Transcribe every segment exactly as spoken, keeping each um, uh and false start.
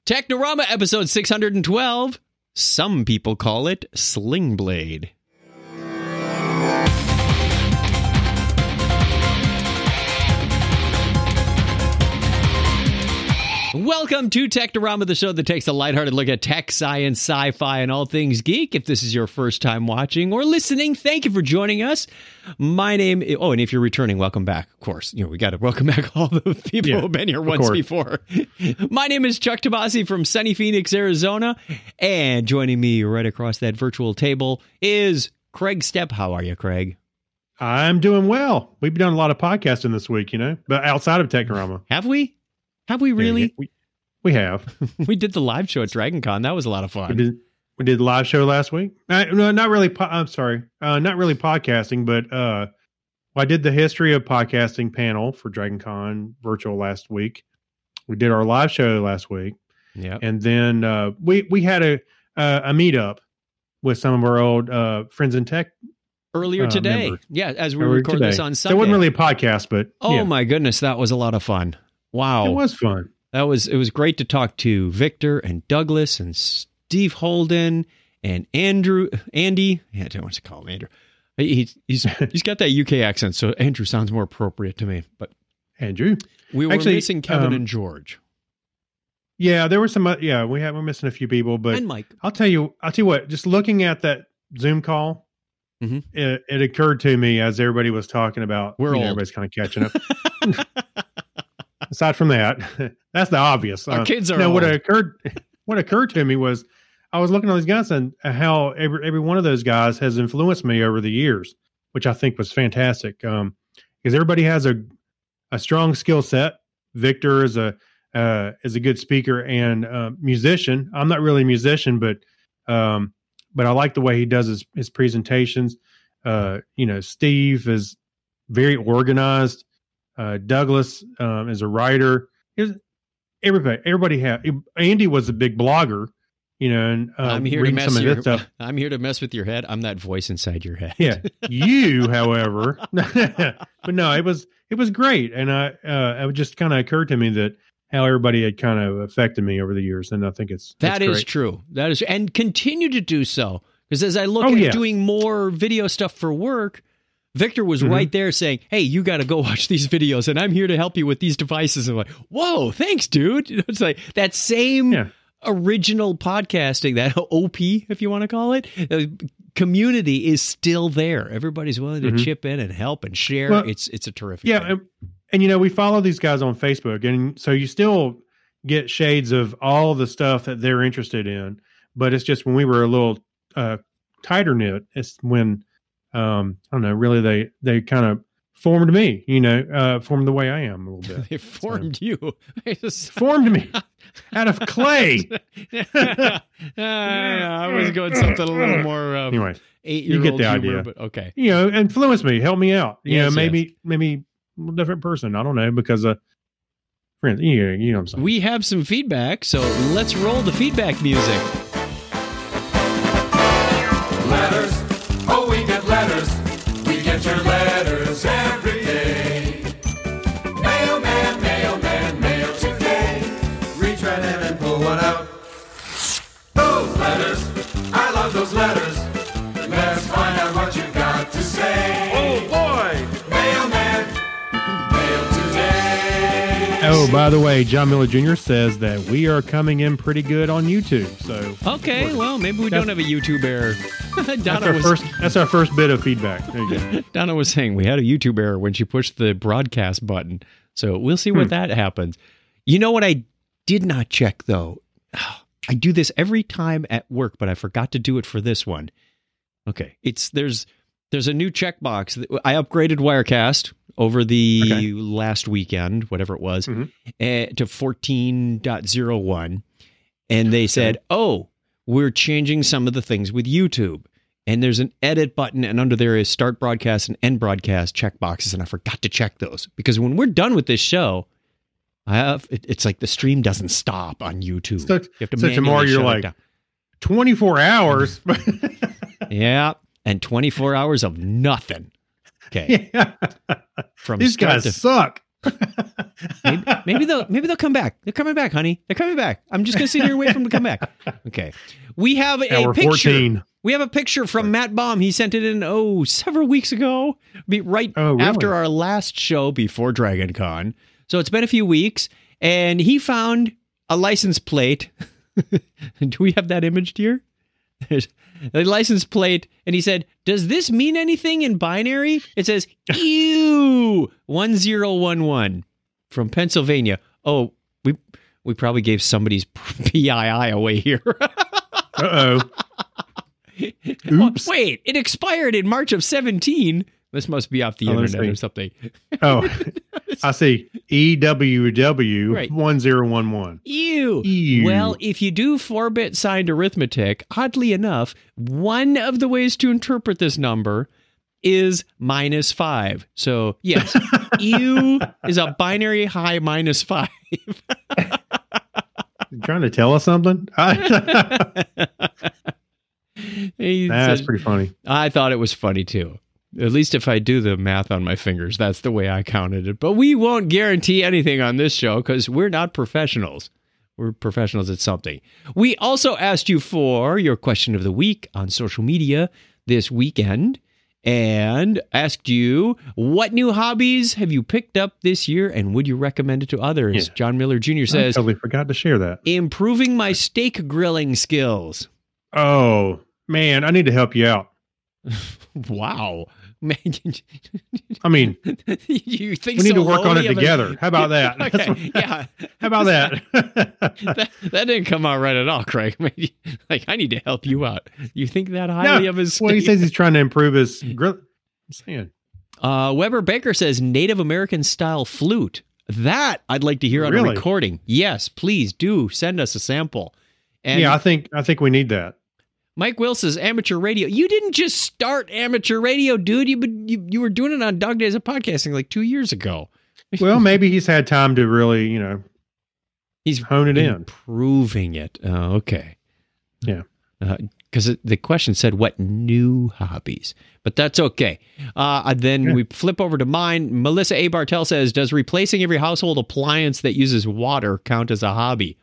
Technorama episode six hundred twelve. Some people call it Sling Blade. Welcome to Technorama, the show that takes a lighthearted look at tech, science, sci-fi, and all things geek. If this is your first time watching or listening, thank you for joining us. My name is, oh, and if you're returning, welcome back. Of course, you know, we got to welcome back all the people yeah, who've been here once course. before. My name is Chuck Tomasi from sunny Phoenix, Arizona, and joining me right across that virtual table is Craig Stepp. How are you, Craig? I'm doing well. We've done a lot of podcasting this week, you know, but outside of Technorama. Have we? Have we really? Yeah, we, we have. We did the live show at DragonCon. That was a lot of fun. We did, we did the live show last week. Uh, no, not really. Po- I'm sorry. Uh, not really podcasting, but uh, I did the history of podcasting panel for DragonCon virtual last week. We did our live show last week. Yeah. And then uh, we, we had a, uh, a meetup with some of our old uh, friends in tech. Earlier today. Uh, members. Yeah, as we record this on Sunday. So it wasn't really a podcast, but. Oh, yeah. My goodness. That was a lot of fun. Wow. It was fun. That was, it was great to talk to Victor and Douglas and Steve Holden and Andrew, Andy. Yeah, I don't want to call him Andrew. He, he's, he's got that U K accent, so Andrew sounds more appropriate to me, but Andrew, we were Actually, missing Kevin um, and George. Yeah, there were some, uh, yeah, we have, we're missing a few people, but and Mike. I'll tell you, I'll tell you what, just looking at that Zoom call, mm-hmm. it, it occurred to me as everybody was talking about, we're you old. know, everybody's kind of catching up. Aside from that, that's the obvious. Our uh, kids are no, old. what occurred, what occurred to me was I was looking at these guys and how every, every one of those guys has influenced me over the years, which I think was fantastic. Um, because everybody has a, a strong skill set. Victor is a, uh, is a good speaker and uh, musician. I'm not really a musician, but, um, but I like the way he does his, his presentations. Uh, you know, Steve is very organized. Uh, Douglas um, is a writer. Was, everybody, everybody had. Andy was a big blogger, you know, and uh, I'm here to mess some of your, this stuff. I'm here to mess with your head. I'm that voice inside your head. Yeah, you, however, but no, it was it was great, and I uh, it just kind of occurred to me that how everybody had kind of affected me over the years, and I think it's that it's is great. true. That is, and continue to do so, because as I look oh, at yeah. doing more video stuff for work. Victor was mm-hmm. right there saying, hey, you got to go watch these videos, and I'm here to help you with these devices. And I'm like, whoa, thanks, dude. You know, it's like that same yeah. original podcasting, that O P, if you want to call it, uh, community is still there. Everybody's willing to mm-hmm. chip in and help and share. Well, it's it's a terrific yeah, thing. And, and, you know, we follow these guys on Facebook, and so you still get shades of all the stuff that they're interested in. But it's just when we were a little uh, tighter knit, it's when... Um, I don't know. Really, they they kind of formed me. You know, uh, formed the way I am a little bit. They formed so. you. Just... Formed me out of clay. uh, I was going something a little more. Um, anyway, eight year you get old the humor, idea. But okay, you know, influence me, help me out. You yes, know, maybe yes. maybe a different person. I don't know because uh, friends. You know, you know what I'm saying. We have some feedback, so let's roll the feedback music. Letters. Oh, we get letters. We get your letters every day. Mailman, mailman, mail today. Reach right in and pull one out. Those letters, I love those letters. Let's find out what you've got to say. Oh, boy. Mailman, mail today. Oh, by the way, John Miller Junior says that we are coming in pretty good on YouTube. So okay, well, maybe we don't have a YouTube error. that's, our was, first, that's our first bit of feedback. There you go. Donna was saying we had a YouTube error when she pushed the broadcast button. So we'll see what hmm. that happens. You know what I did not check, though? I do this every time at work, but I forgot to do it for this one. Okay, it's there's there's a new checkbox. I upgraded Wirecast over the okay. last weekend, whatever it was, mm-hmm. uh, to fourteen point oh one. And they said, okay. oh, we're changing some of the things with YouTube. And there's an edit button, and under there is start broadcast and end broadcast checkboxes. And I forgot to check those because when we're done with this show, I have, it, it's like the stream doesn't stop on YouTube. So, you have to so tomorrow you're like twenty-four hours. Yeah. And twenty-four hours of nothing. Okay. Yeah. From These guys to, suck. maybe, maybe they'll maybe they'll come back. They're coming back, honey. They're coming back. I'm just gonna sit here and wait for them to come back. Okay. We have a Hour picture. fourteen. We have a picture from Matt Baum. He sent it in oh several weeks ago, be right Oh, really? after our last show before Dragon Con. So it's been a few weeks, and he found a license plate. Do we have that imaged here? There's a license plate, and he said, "Does this mean anything in binary?" It says "ew one zero one one" from Pennsylvania. Oh, we we probably gave somebody's P I I away here. Uh oh. Oops. Wait, it expired in March of seventeen. This must be off the Oh, let's internet see. or something. Oh, I see. E W W Right. one zero one one. Ew. Ew. Well, if you do four-bit signed arithmetic, oddly enough, one of the ways to interpret this number is minus five. So, yes, ew is a binary high minus five. You trying to tell us something? He That's said- pretty funny. I thought it was funny too. At least if I do the math on my fingers, that's the way I counted it. But we won't guarantee anything on this show because we're not professionals. We're professionals at something. We also asked you for your question of the week on social media this weekend and asked you, what new hobbies have you picked up this year and would you recommend it to others? Yeah. John Miller Junior I says, totally forgot to share that. improving my steak grilling skills. Oh, man, I need to help you out. Wow. Man, I mean, you think we need so to work on lowly it of a- together. How about that? That's Okay, what- yeah. How about that? that? That didn't come out right at all, Craig. I mean, like, I need to help you out. You think that highly No, of his well, he steak? says he's trying to improve his grill. I'm saying. Uh, Weber Baker says Native American style flute. That I'd like to hear on a Really? recording. Yes, please do send us a sample. And Yeah, I think I think we need that. Mike Will says amateur radio. You didn't just start amateur radio, dude. You been you, you were doing it on Dog Days of Podcasting like two years ago. Well, maybe he's had time to really, you know, He's hone it in. improving it. Oh, okay. Yeah. Because the question said, what new hobbies? But that's okay. Uh, then Yeah. we flip over to mine. Melissa A. Bartel says, does replacing every household appliance that uses water count as a hobby?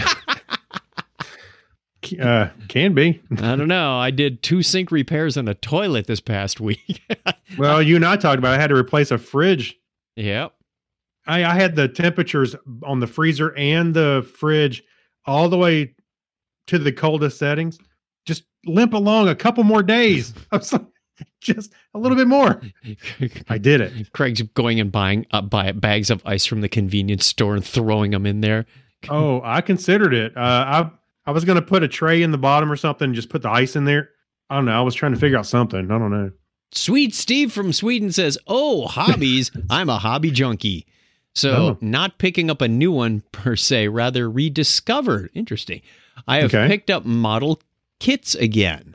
Uh, can be. I don't know. I did two sink repairs and a toilet this past week. Well, you and I talked about. I had to replace a fridge. Yep. I, I had the temperatures on the freezer and the fridge all the way to the coldest settings. Just limp along a couple more days. I was like, just a little bit more. I did it. Craig's going and buying uh, buy bags of ice from the convenience store and throwing them in there. Oh, I considered it. Uh, I I was going to put a tray in the bottom or something and just put the ice in there. I don't know. I was trying to figure out something. I don't know. Sweet Steve from Sweden says, oh, hobbies. I'm a hobby junkie. So Oh. not picking up a new one per se, rather rediscovered. Interesting. I have Okay. picked up model kits again.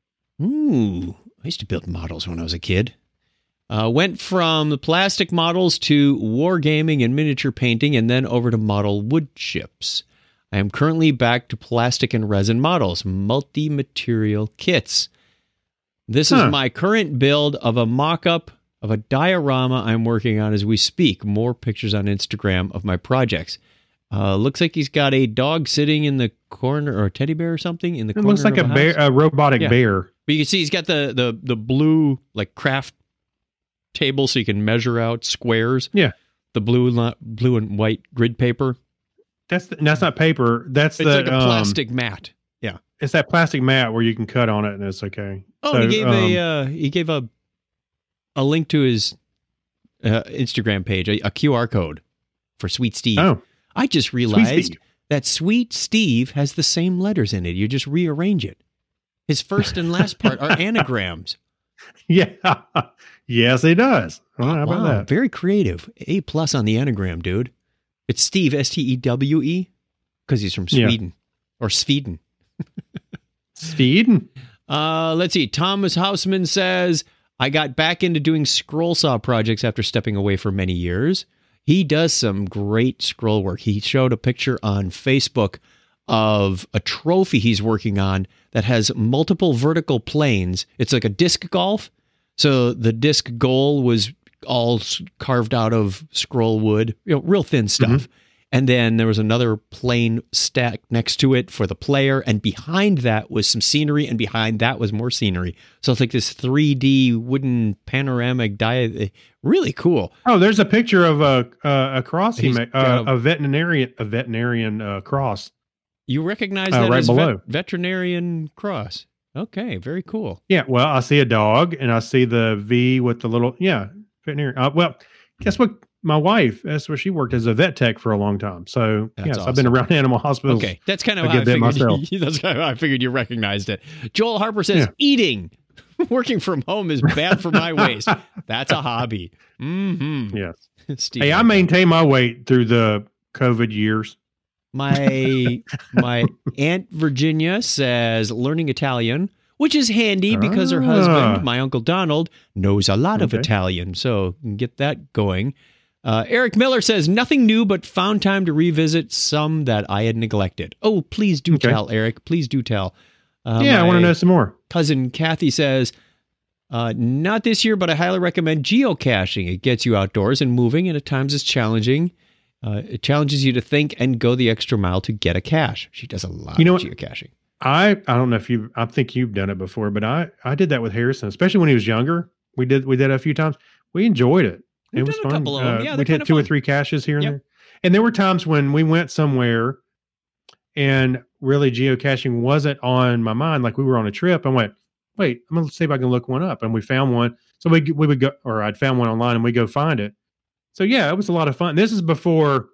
Ooh, I used to build models when I was a kid. Uh, went from the plastic models to wargaming and miniature painting and then over to model wood chips. I am currently back to plastic and resin models, multi-material kits. This Huh. is my current build of a mock-up of a diorama I'm working on as we speak. More pictures on Instagram of my projects. Uh, looks like he's got a dog sitting in the corner, or a teddy bear or something in the It corner. looks like of a house. bear, a robotic Yeah. bear. But you can see he's got the the the blue like craft table, so you can measure out squares. Yeah. The blue li- blue and white grid paper. That's the, that's not paper. That's It's the like a um, plastic mat. Yeah. It's that plastic mat where you can cut on it and it's okay. Oh, So, he gave um, a uh, he gave a a link to his uh, Instagram page, a, a Q R code for Sweet Steve. Oh, I just Sweet realized Steve. that Sweet Steve has the same letters in it. You just rearrange it. His first and last part are anagrams. Yeah. Yes, it does. Well, how about Wow, that? very creative. A plus on the anagram, dude. It's Steve, S T E W E, because he's from Yeah. Sweden or Sweden. Speed? Uh, let's see. Thomas Hausman says, I got back into doing scroll saw projects after stepping away for many years. He does some great scroll work. He showed a picture on Facebook of a trophy he's working on that has multiple vertical planes. It's like a disc golf. So the disc goal was all s- carved out of scroll wood, you know, real thin stuff. And then there was another plane stacked next to it for the player. And behind that was some scenery. And behind that was more scenery. So it's like this three D wooden panoramic dia. Really cool. Oh, there's a picture of a a, a cross he He's made, got uh, a- a veterinarian a veterinarian uh, cross. You recognize Uh, that right as below. vet- veterinarian cross. Okay, very cool. Yeah, well, I see a dog and I see the V with the little yeah veterinarian. Uh, well, guess what? My wife, that's where she worked as a vet tech for a long time. So That's yes, I've been awesome. around animal hospitals. Okay, that's kind of I how I get that figured. myself. You, that's kind of how I figured you recognized it. Joel Harper says Yeah. eating, working from home is bad for my waist. That's a hobby. Mm-hmm. Yes. Steve, Hey, I maintain my weight through the COVID years. my my Aunt Virginia says learning Italian, which is handy because her Ah. husband, my Uncle Donald, knows a lot of Okay. Italian, so can get that going. Uh, Eric Miller says nothing new, but found time to revisit some that I had neglected. Oh, please do Okay. tell, Eric. Please do tell. Uh, yeah, I want to my know some more. Cousin Kathy says, uh, not this year, but I highly recommend geocaching. It gets you outdoors and moving, and at times it's challenging. Uh, it challenges you to think and go the extra mile to get a cache. She does a lot You know of what? geocaching. I I don't know if you I think you've done it before, but I I did that with Harrison, especially when he was younger. We did we did it a few times. We enjoyed it. We've it was done a fun. couple of 'em. Uh, Yeah, we they're did kinda two or fun. three caches here and Yep. there. And there were times when we went somewhere and really geocaching wasn't on my mind. Like we were on a trip. I went, wait, I'm gonna see if I can look one up. And we found one. So we we would go, or I'd found one online and we go find it. So yeah, it was a lot of fun. This is before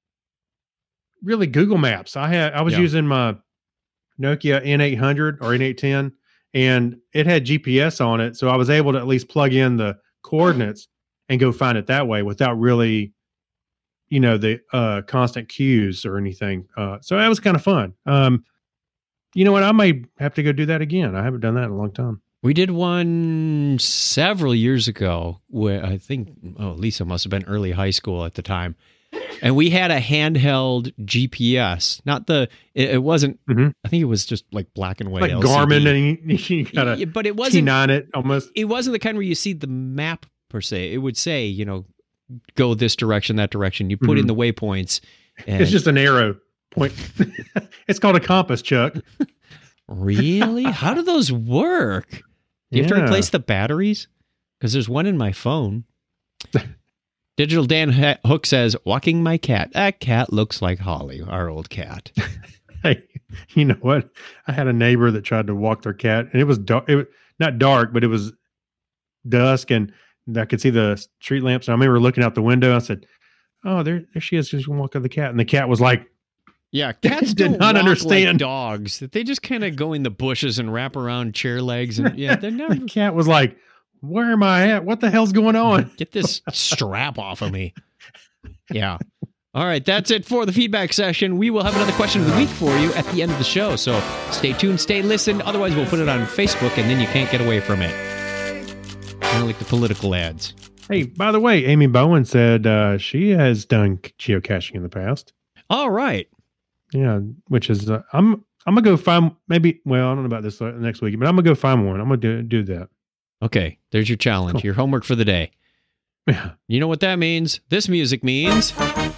really Google Maps. I had I was Yeah. using my Nokia N eight hundred or N eight ten, and it had G P S on it, so I was able to at least plug in the coordinates and go find it that way without really, you know, the uh, constant cues or anything. Uh, so that was kind of fun. Um, you know what? I may have to go do that again. I haven't done that in a long time. We did one several years ago where I think, oh, Lisa must have been early high school at the time. And we had a handheld G P S. Not the, it, it wasn't, Mhm. I think it was just like black and white. Like L C D. Garmin, and you, you gotta Yeah, but it T wasn't, nine it almost. it wasn't the kind where you see the map per se. It would say, you know, go this direction, that direction. You put in the waypoints. And It's just an arrow point. It's called a compass, Chuck. really? How do those work? Do you have to Yeah. replace the batteries? Because there's one in my phone. Digital Dan Ha- Hook says, walking my cat. That cat looks like Holly, our old cat. Hey, you know what? I had a neighbor that tried to walk their cat, and it was dark. It was not dark, but it was dusk, and I could see the street lamps. And I remember looking out the window. I said, "Oh, there, there she is. She's gonna walk with the cat." And the cat was like, Yeah, cats Did don't not walk understand. like dogs. They just kind of go in the bushes and wrap around chair legs. And yeah, they're never... the cat was like, "Where am I at? What the hell's going on?" Get this strap off of me. Yeah. All right, that's it for the feedback session. We will have another question of the week for you at the end of the show. So stay tuned, stay listened. Otherwise, we'll put it on Facebook, and then you can't get away from it. Kind of like the political ads. Hey, by the way, Amy Bowen said uh, she has done geocaching in the past. All right. Yeah, which is uh, I'm I'm gonna go find maybe. Well, I don't know about this uh, next week, but I'm gonna go find one. I'm gonna do do that. Okay, there's your challenge, Cool. your homework for the day. Yeah. You know what that means? This music means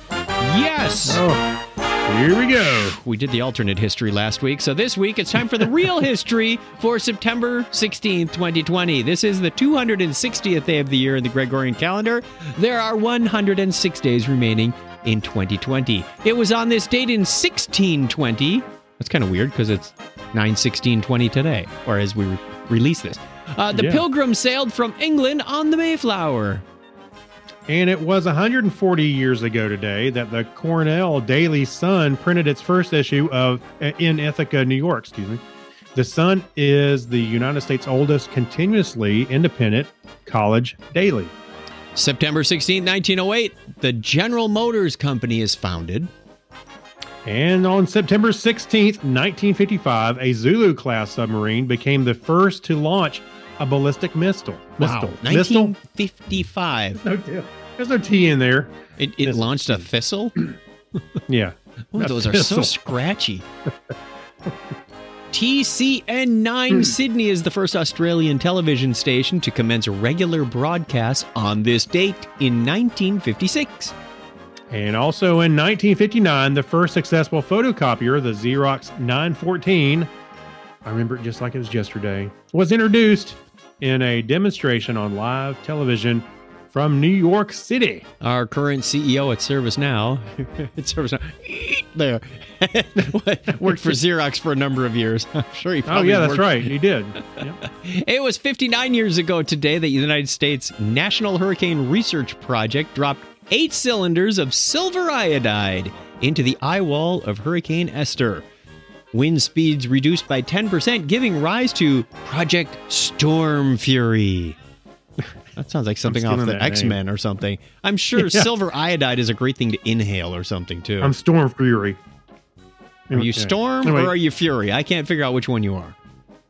yes. Oh, here we go. We did the alternate history last week, so this week it's time for the real history for September sixteenth, twenty twenty. This is the two hundred sixtieth day of the year in the Gregorian calendar. There are one hundred six days remaining in twenty twenty. It was on this date in sixteen twenty. That's kind of weird because it's nine sixteen twenty today, or as we re- release this. Uh, the Yeah. Pilgrims sailed from England on the Mayflower. And it was one hundred forty years ago today that the Cornell Daily Sun printed its first issue of in Ithaca, New York. Excuse me. The Sun is the United States' oldest continuously independent college daily. September sixteenth, nineteen oh eight, the General Motors Company is founded. And on September sixteenth, nineteen fifty-five, a Zulu-class submarine became the first to launch a ballistic missile. Missile. Wow, Missile? nineteen fifty-five. No, there's no T in there. It, it Missile. launched a thistle? Yeah. Oh, A those are so thistle. scratchy. T C N nine Sydney is the first Australian television station to commence regular broadcasts on this date in nineteen fifty-six. And also in nineteen fifty-nine, the first successful photocopier, the Xerox nine fourteen, I remember it just like it was yesterday, was introduced in a demonstration on live television from New York City. Our current C E O at ServiceNow, at ServiceNow, there, worked for Xerox for a number of years. I'm sure he Oh, probably yeah, that's worked- right. He did. Yep. It was fifty-nine years ago today that the United States National Hurricane Research Project dropped eight cylinders of silver iodide into the eye wall of Hurricane Esther. Wind speeds reduced by ten percent, giving rise to Project Storm Fury. That sounds like something off stealing the that name. X-Men or something. I'm sure Yeah. silver iodide is a great thing to inhale or something, too. I'm Storm Fury. Are you Yeah. Storm Anyway, or are you Fury? I can't figure out which one you are.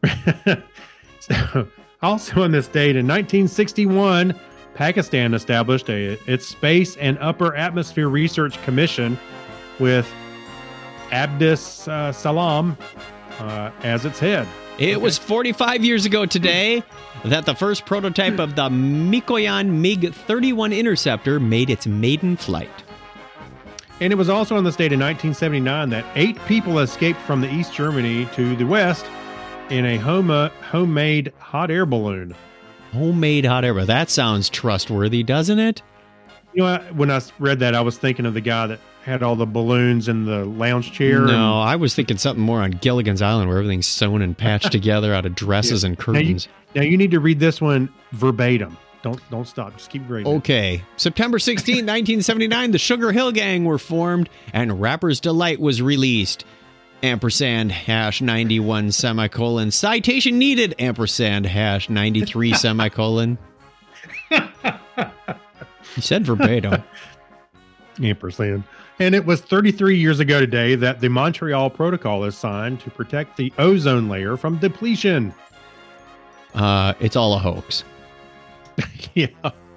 so, also on this date in nineteen sixty-one, Pakistan established a, its Space and Upper Atmosphere Research Commission with Abdus uh, Salam uh, as its head. It was forty-five years ago today that the first prototype of the Mikoyan MiG thirty-one interceptor made its maiden flight. And it was also on this date in nineteen seventy-nine that eight people escaped from the East Germany to the West in a home, uh, homemade hot air balloon. Homemade hot air. balloon. That sounds trustworthy, doesn't it? You know, I- when I read that, I was thinking of the guy that had all the balloons in the lounge chair. No, I was thinking something more on Gilligan's Island where everything's sewn and patched together out of dresses and Now you, curtains. now you need to read this one verbatim. Don't don't stop. Just keep reading. Okay. September sixteenth, nineteen seventy-nine, the Sugar Hill Gang were formed and Rapper's Delight was released. Ampersand hash ninety-one semicolon. Citation needed. Ampersand hash ninety-three semicolon. You said verbatim. Ampersand. And it was thirty-three years ago today that the Montreal Protocol is signed to protect the ozone layer from depletion. Uh, it's all a hoax. Yeah.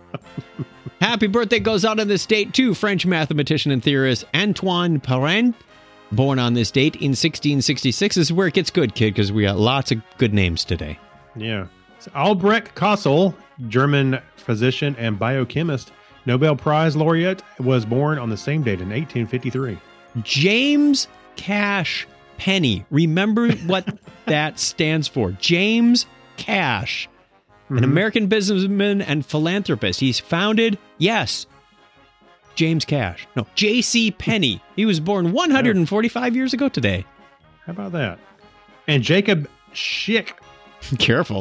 Happy birthday goes out on this date to French mathematician and theorist Antoine Parent, born on this date in sixteen sixty-six. This is where it gets good, kid, because we got lots of good names today. Yeah. So Albrecht Kossel, German physician and biochemist, Nobel Prize laureate, was born on the same date in eighteen fifty-three. James Cash Penny. Remember what that stands for. James Cash, an Mhm. American businessman and philanthropist. He's founded, yes, James Cash. No, J C. Penny. He was born one hundred forty-five years ago today. How about that? And Jacob Schick, Careful.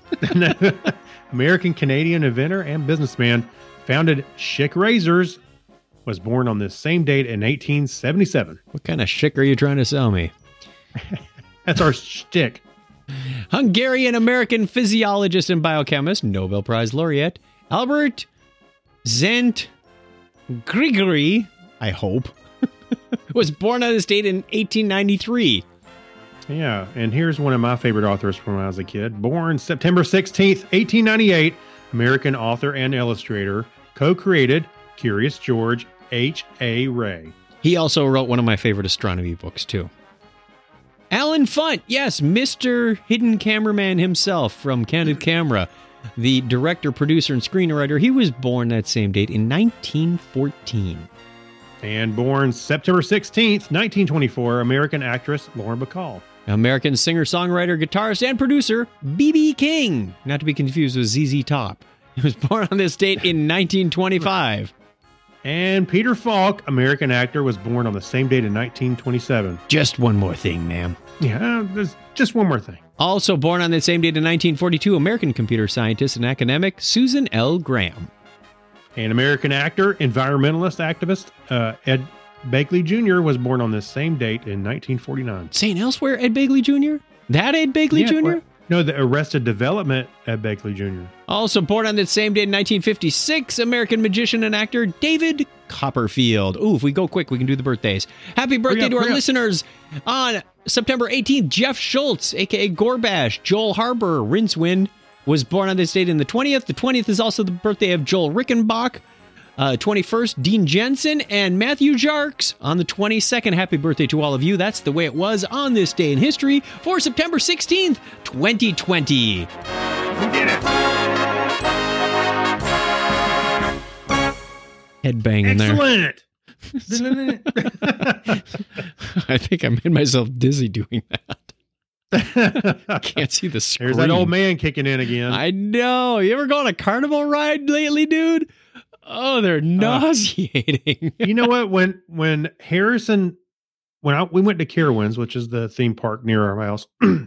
American Canadian inventor and businessman, founded Schick Razors, was born on this same date in eighteen seventy-seven. What kind of shit are you trying to sell me? That's our shtick. Hungarian American physiologist and biochemist, Nobel Prize laureate, Albert Zent Grigory, I hope, was born on this date in eighteen ninety-three. Yeah, and here's one of my favorite authors from when I was a kid. Born September sixteenth, eighteen ninety-eight, American author and illustrator, co-created Curious George H A. Ray. He also wrote one of my favorite astronomy books, too. Alan Funt, yes, Mister Hidden Cameraman himself from Candid Camera, the director, producer, and screenwriter. He was born that same date in nineteen fourteen. And born September sixteenth, nineteen twenty-four, American actress Lauren Bacall. American singer, songwriter, guitarist, and producer, B B. King, not to be confused with Z Z Top. He was born on this date in nineteen twenty-five. And Peter Falk, American actor, was born on the same date in nineteen twenty-seven. Just one more thing, ma'am. Yeah, uh, there's just one more thing. Also born on that same date in nineteen forty-two, American computer scientist and academic Susan L. Graham. An American actor, environmentalist activist, uh, Ed Begley Junior was born on this same date in nineteen forty-nine. Saying elsewhere, Ed Begley Junior? That Ed Begley Yeah, Junior? what- No, the Arrested Development Ed Begley Junior Also born on that same day in nineteen fifty-six, American magician and actor David Copperfield. Ooh, if we go quick, we can do the birthdays. Happy birthday up, to our hurry up. listeners on September eighteenth. Jeff Schultz, a k a. Gorbash. Joel Harbour, Rincewind, was born on this date in the twentieth. The twentieth is also the birthday of Joel Rickenbach. uh, twenty-first, Dean Jensen and Matthew Jarks on the twenty-second. Happy birthday to all of you. That's the way it was on this day in history for September sixteenth, twenty twenty. We did it. Headbang in there. Excellent. I think I made myself dizzy doing that. Can't see the screen. There's that old man kicking in again. I know. You ever go on a carnival ride lately, dude? Oh, they're nauseating. You know what? When when Harrison, when I, we went to Carowinds, which is the theme park near our house,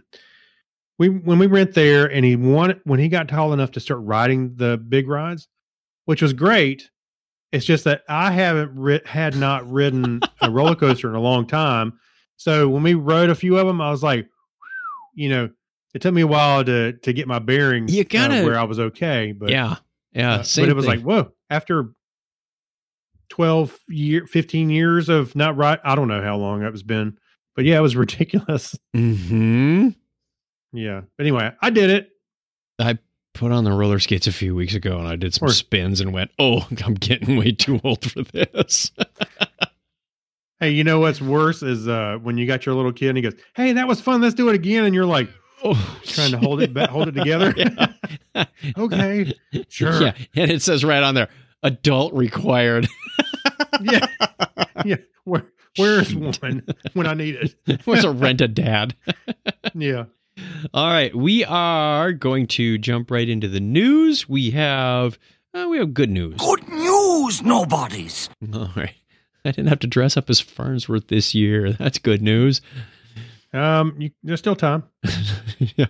we when we went there, and he wanted when he got tall enough to start riding the big rides, which was great. It's just that I haven't ri- had not ridden a roller coaster in a long time. So when we rode a few of them, I was like, you know, it took me a while to to get my bearings You gotta- uh, where I was okay. But yeah. Yeah. uh, Same but it was thing. like, whoa, after twelve year, fifteen years of not right. I don't know how long that was been, but yeah, it was ridiculous. Mm-hmm. Yeah. But anyway, I did it. I put on the roller skates a few weeks ago and I did some Or- spins and went, oh, I'm getting way too old for this. Hey, you know what's worse is uh, when you got your little kid and he goes, "Hey, that was fun. Let's do it again." And you're like, oh, trying to hold it back, hold it together. Yeah. Okay, sure. Yeah. And it says right on there, adult required. yeah, yeah. Where, where's one when I need it? Was a rent a dad. Yeah. All right, we are going to jump right into the news. We have uh, we have good news. Good news, nobodies. All right, I didn't have to dress up as Farnsworth this year. That's good news. Um, you, there's still time. Yeah.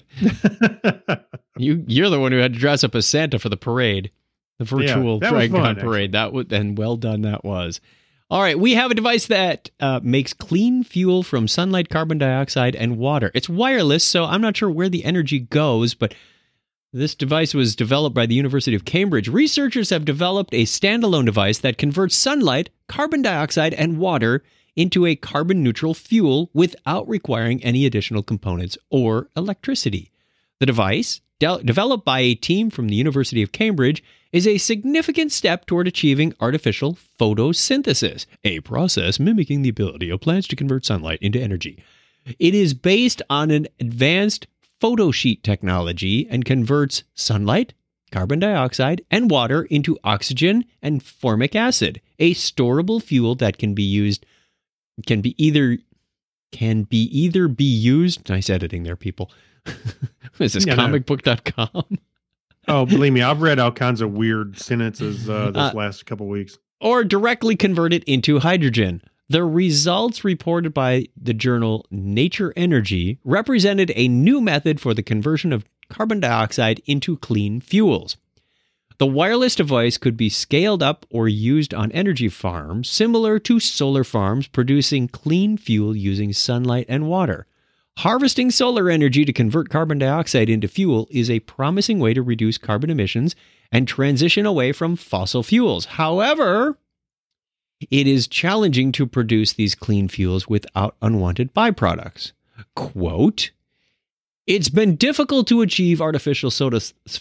You you're the one who had to dress up as Santa for the parade, the virtual that was Dragon fun, Con parade. That was and well done that was. All right, we have a device that uh, makes clean fuel from sunlight, carbon dioxide, and water. It's wireless, so I'm not sure where the energy goes, but this device was developed by the University of Cambridge. Researchers have developed a standalone device that converts sunlight, carbon dioxide, and water into a carbon-neutral fuel without requiring any additional components or electricity. The device, de- developed by a team from the University of Cambridge, is a significant step toward achieving artificial photosynthesis, a process mimicking the ability of plants to convert sunlight into energy. It is based on an advanced photosheet technology and converts sunlight, carbon dioxide, and water into oxygen and formic acid, a storable fuel that can be used can be either can be either be used. Nice editing there, people. Is this Yeah, no. comic book dot com? Oh, believe me, I've read all kinds of weird sentences uh, this Uh, last couple weeks. Or directly convert it into hydrogen. The results reported by the journal Nature Energy represented a new method for the conversion of carbon dioxide into clean fuels. The wireless device could be scaled up or used on energy farms, similar to solar farms producing clean fuel using sunlight and water. Harvesting solar energy to convert carbon dioxide into fuel is a promising way to reduce carbon emissions and transition away from fossil fuels. However, it is challenging to produce these clean fuels without unwanted byproducts. Quote, it's been difficult to achieve artificial soda...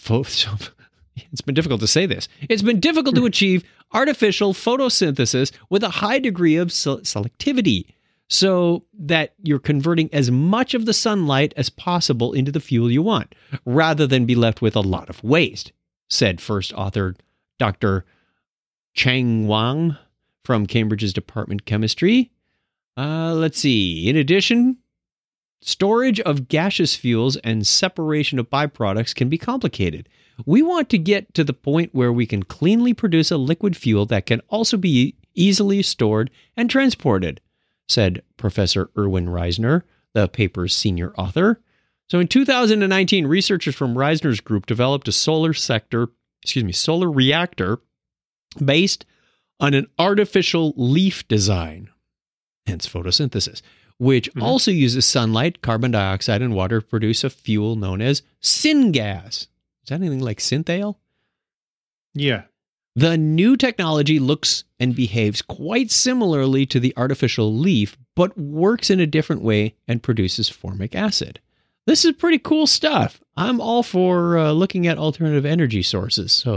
It's been difficult to say this. It's been difficult to achieve artificial photosynthesis with a high degree of se- selectivity so that you're converting as much of the sunlight as possible into the fuel you want, rather than be left with a lot of waste, said first author Doctor Chang Wang from Cambridge's Department of Chemistry. Uh, let's see. In addition, storage of gaseous fuels and separation of byproducts can be complicated. We want to get to the point where we can cleanly produce a liquid fuel that can also be easily stored and transported, said Professor Erwin Reisner, the paper's senior author. So in two thousand nineteen, researchers from Reisner's group developed a solar sector, excuse me, solar reactor based on an artificial leaf design, hence photosynthesis, which Mhm. also uses sunlight, carbon dioxide, and water to produce a fuel known as syngas. Is that anything like synthale? Yeah. The new technology looks and behaves quite similarly to the artificial leaf, but works in a different way and produces formic acid. This is pretty cool stuff. I'm all for uh, looking at alternative energy sources. So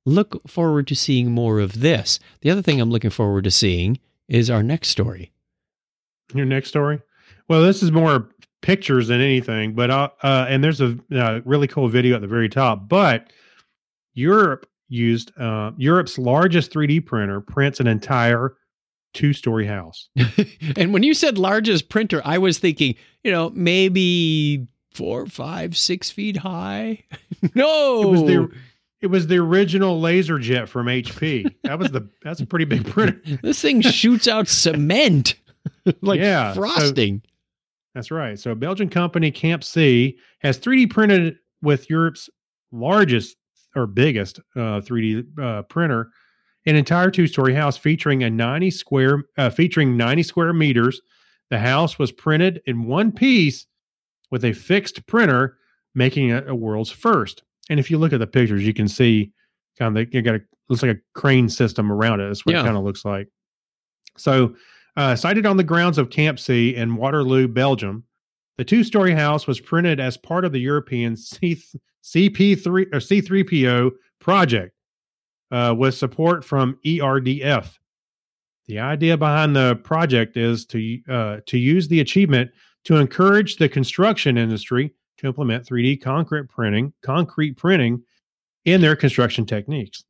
look forward to seeing more of this. The other thing I'm looking forward to seeing is our next story. Your next story? Well, this is more pictures than anything, but uh, uh and there's a uh, really cool video at the very top. But Europe used uh, Europe's largest three D printer prints an entire two-story house. And when you said largest printer, I was thinking, you know, maybe four, five, six feet high. No, It was the it was the original LaserJet from H P. That was the that's a pretty big printer. This thing shoots out cement like Yeah, so- frosting. That's right. So, Belgian company Camp C has three D printed with Europe's largest or biggest uh, three D uh, printer an entire two-story house featuring a ninety square uh, featuring ninety square meters. The house was printed in one piece with a fixed printer, making it a world's first. And if you look at the pictures, you can see kind of the, you got a looks like a crane system around it. That's what Yeah. it kind of looks like. So, uh, sited on the grounds of Camp C in Waterloo, Belgium, the two-story house was printed as part of the European C- CP3 or C three P O project uh, with support from E R D F. The idea behind the project is to uh, to use the achievement to encourage the construction industry to implement three D concrete printing, concrete printing in their construction techniques.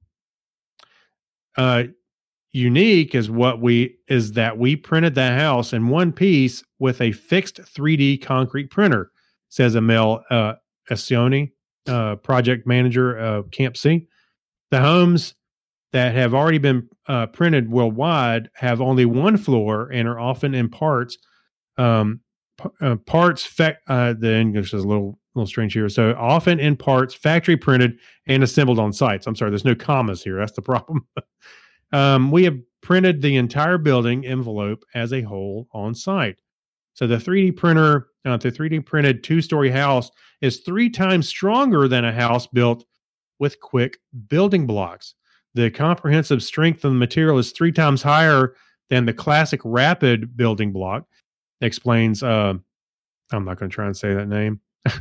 Uh, unique is what we is that we printed that house in one piece with a fixed three D concrete printer, says Emil uh, Essioni, uh, project manager of Camp C. The homes that have already been uh, printed worldwide have only one floor and are often in parts. Um, p- uh, parts, fa- uh, the English is a little little strange here. So often in parts, factory printed and assembled on sites. I'm sorry, there's no commas here. That's the problem. um, we have printed the entire building envelope as a whole on site. So the three D printer, uh, the three D printed two-story house is three times stronger than a house built with quick building blocks. The comprehensive strength of the material is three times higher than the classic rapid building block, explains, uh, I'm not going to try and say that name.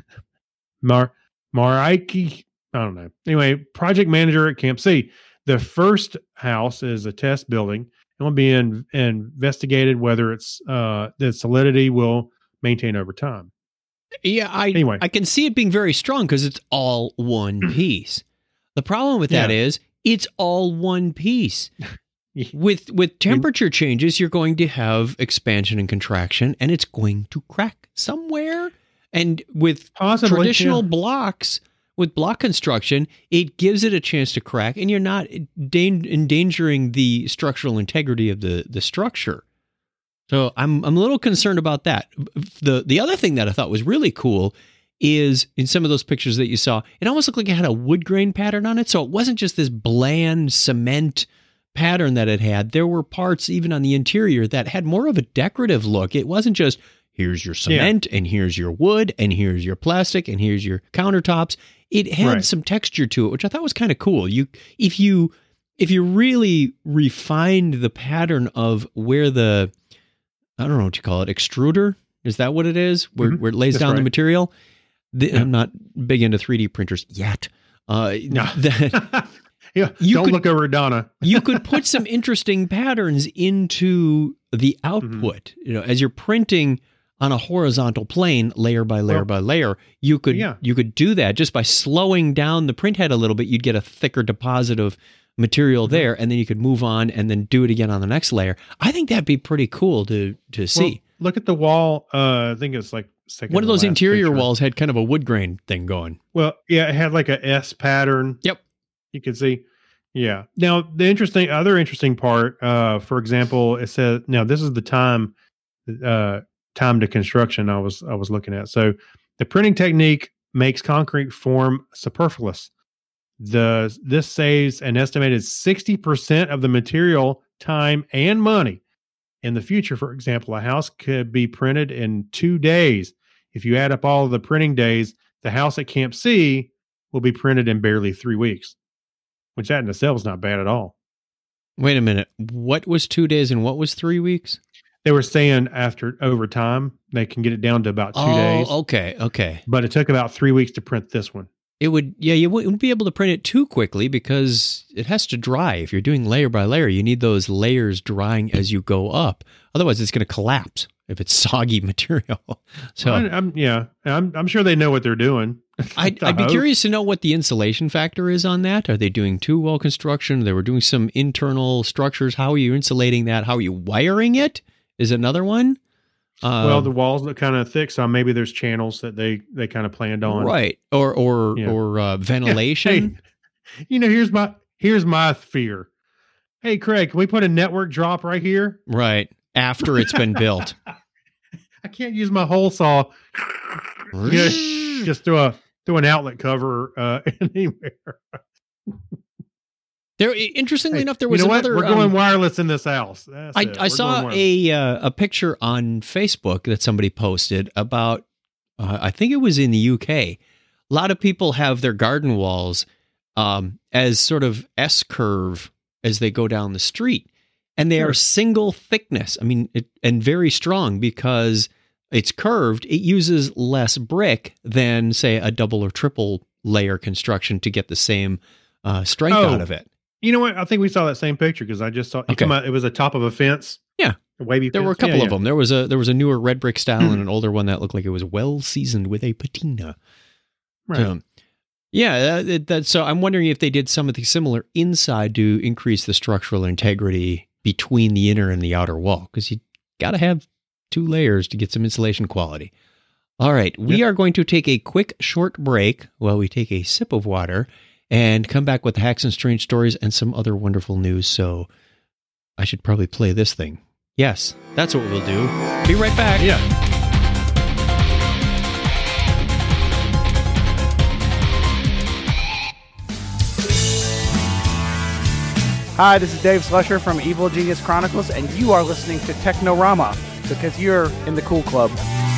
Mar Maraiki, I don't know. Anyway, project manager at Camp C. The first house is a test building. It will be in, investigated whether it's uh, the solidity will maintain over time. Yeah, I Anyway. I can see it being very strong because it's all one piece. The problem with that Yeah. is it's all one piece. With with temperature changes, you're going to have expansion and contraction, and it's going to crack somewhere. And with Possibly, traditional yeah. blocks, with block construction, it gives it a chance to crack, and you're not dan- endangering the structural integrity of the, the structure. So I'm I'm a little concerned about that. The the other thing that I thought was really cool is in some of those pictures that you saw, it almost looked like it had a wood grain pattern on it. So it wasn't just this bland cement pattern that it had. There were parts even on the interior that had more of a decorative look. It wasn't just here's your cement and here's your wood and here's your plastic and here's your countertops. It had Right. some texture to it, which I thought was kind of cool. You if you if you really refined the pattern of where the I don't know what you call it, extruder, is that what it is? Where Mhm. where it lays That's down the right. material? The, Yeah. I'm not big into three D printers yet. Uh, No. that, yeah, You don't could- look over at Donna. you could put some interesting patterns into the Mm-hmm. output. You know, as you're printing on a horizontal plane, layer by layer Well, by layer, you could yeah. you could do that just by slowing down the print head a little bit. You'd get a thicker deposit of material Mm-hmm. there, and then you could move on and then do it again on the next layer. I think that'd be pretty cool to to see. Well, look at the wall. Uh, I think it's like second. One to of those last interior picture. walls had kind of a wood grain thing going. Well, yeah, it had like a S pattern. Yep. You can see. Yeah. Now the interesting, other interesting part, uh, for example, it said now this is the time, uh, time to construction. I was I was looking at. So the printing technique makes concrete form superfluous. The this saves an estimated sixty percent of the material, time, and money. In the future, for example, a house could be printed in two days. If you add up all of the printing days, the house at Camp C will be printed in barely three weeks, which that in itself is not bad at all. Wait a minute. What was two days and what was three weeks? They were saying after over time, they can get it down to about two oh, days, okay, okay. but it took about three weeks to print this one. it would, yeah, you wouldn't be able to print it too quickly because it has to dry. If you're doing layer by layer, you need those layers drying as you go up. Otherwise, it's going to collapse if it's soggy material. So, I, I'm, yeah, I'm, I'm sure they know what they're doing. I'd, I I'd be hope. curious to know what the insulation factor is on that. Are they doing two wall construction? They were doing some internal structures. How are you insulating that? How are you wiring it? Is another one. Um, Well, the walls look kind of thick, so maybe there's channels that they, they kind of planned on. right, or or Yeah. or uh, ventilation. Hey, you know, here's my here's my fear. Hey, Craig, can we put a network drop right here? Right after it's been built. I can't use my hole saw. You know, just through a through an outlet cover uh, anywhere. There, interestingly Hey, enough, there you was know what? another. We're um, going wireless in this house. That's I, it. I We're saw going wireless. a uh, a picture on Facebook that somebody posted about. Uh, I think it was in the U K. A lot of people have their garden walls um, as sort of S curve as they go down the street, and they Sure. are single thickness. I mean, it, and very strong because it's curved. It uses less brick than, say, a double or triple layer construction to get the same uh, strength Oh. out of it. You know what? I think we saw that same picture because I just saw. Okay. Okay. It was a top of a fence. Yeah. A wavy. There fence. were a couple Yeah, of yeah. them. There was a there was a newer red brick style and an older one that looked like it was well seasoned with a patina. Right. So, yeah, that, that, so I'm wondering if they did something similar inside to increase the structural integrity between the inner and the outer wall, because you got to have two layers to get some insulation quality. All right, we Yep. are going to take a quick short break while we take a sip of water and come back with hacks and strange stories and some other wonderful news. So I should probably play this thing. Yes, that's what we'll do. Be right back. Yeah. Hi, this is Dave Slusher from Evil Genius Chronicles, and you are listening to Technorama, because you're in the cool club.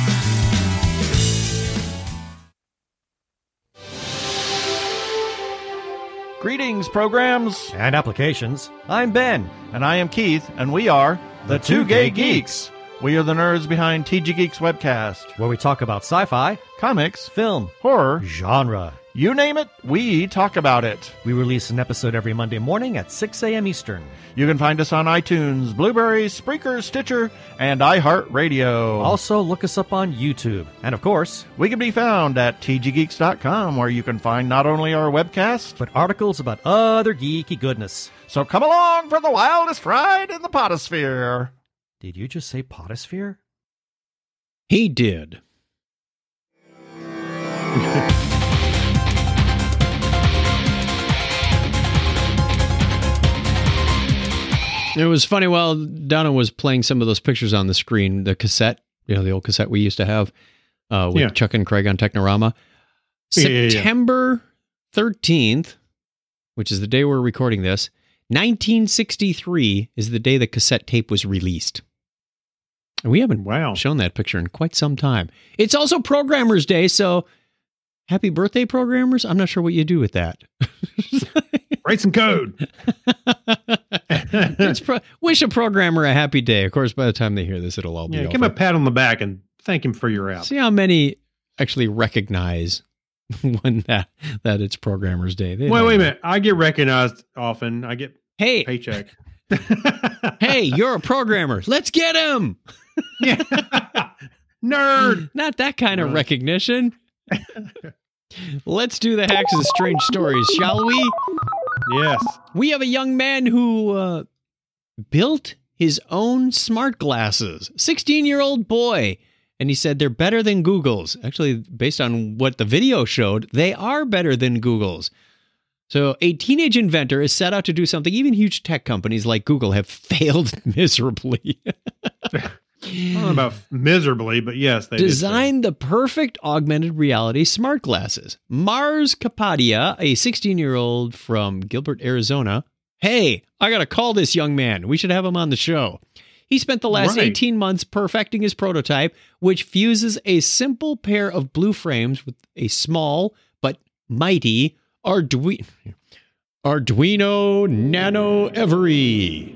Greetings, programs. And applications. I'm Ben. And I am Keith, and we are the Two Gay Geeks. We are the nerds behind T G Geeks Webcast. Where we talk about sci-fi, Comics, film, horror, genre. you name it, we talk about it. We release an episode every Monday morning at six a.m. Eastern. You can find us on iTunes, Blueberry, Spreaker, Stitcher, and iHeartRadio. Also, look us up on YouTube. And of course, we can be found at T G geeks dot com, where you can find not only our webcast, but articles about other geeky goodness. so come along for the wildest ride in the potosphere. Did you just say potosphere? He did. It was funny while Donna was playing some of those pictures on the screen, the cassette, you know, the old cassette we used to have uh, with Yeah. Chuck and Craig on Technorama. Yeah, yeah, yeah. September thirteenth, which is the day we're recording this, nineteen sixty-three is the day the cassette tape was released. And we haven't Wow. shown that picture in quite some time. It's also Programmers Day, so happy birthday, programmers. I'm not sure what you do with that. Write some code. It's pro- wish a programmer a happy day. Of course, by the time they hear this, it'll all be Yeah, over. give him a pat on the back and thank him for your app. See how many actually recognize when that that it's Programmers Day. They Wait, don't wait a know. minute. I get recognized often. I get Hey, paycheck. hey, you're a programmer. Let's get him. Yeah. Nerd. Not that kind of Right. recognition. Let's do the hacks and strange stories, shall we? Yes. We have a young man who uh, built his own smart glasses. sixteen-year-old boy. And he said they're better than Google's. Actually, based on what the video showed, they are better than Google's. So a teenage inventor is set out to do something even huge tech companies like Google have failed miserably. I don't know about miserably, but yes, they did Designed the perfect augmented reality smart glasses. Mars Kapadia, a sixteen-year-old from Gilbert, Arizona. Hey, I got to call this young man. We should have him on the show. He spent the last Right. eighteen months perfecting his prototype, which fuses a simple pair of blue frames with a small but mighty Arduino, Arduino Nano Every.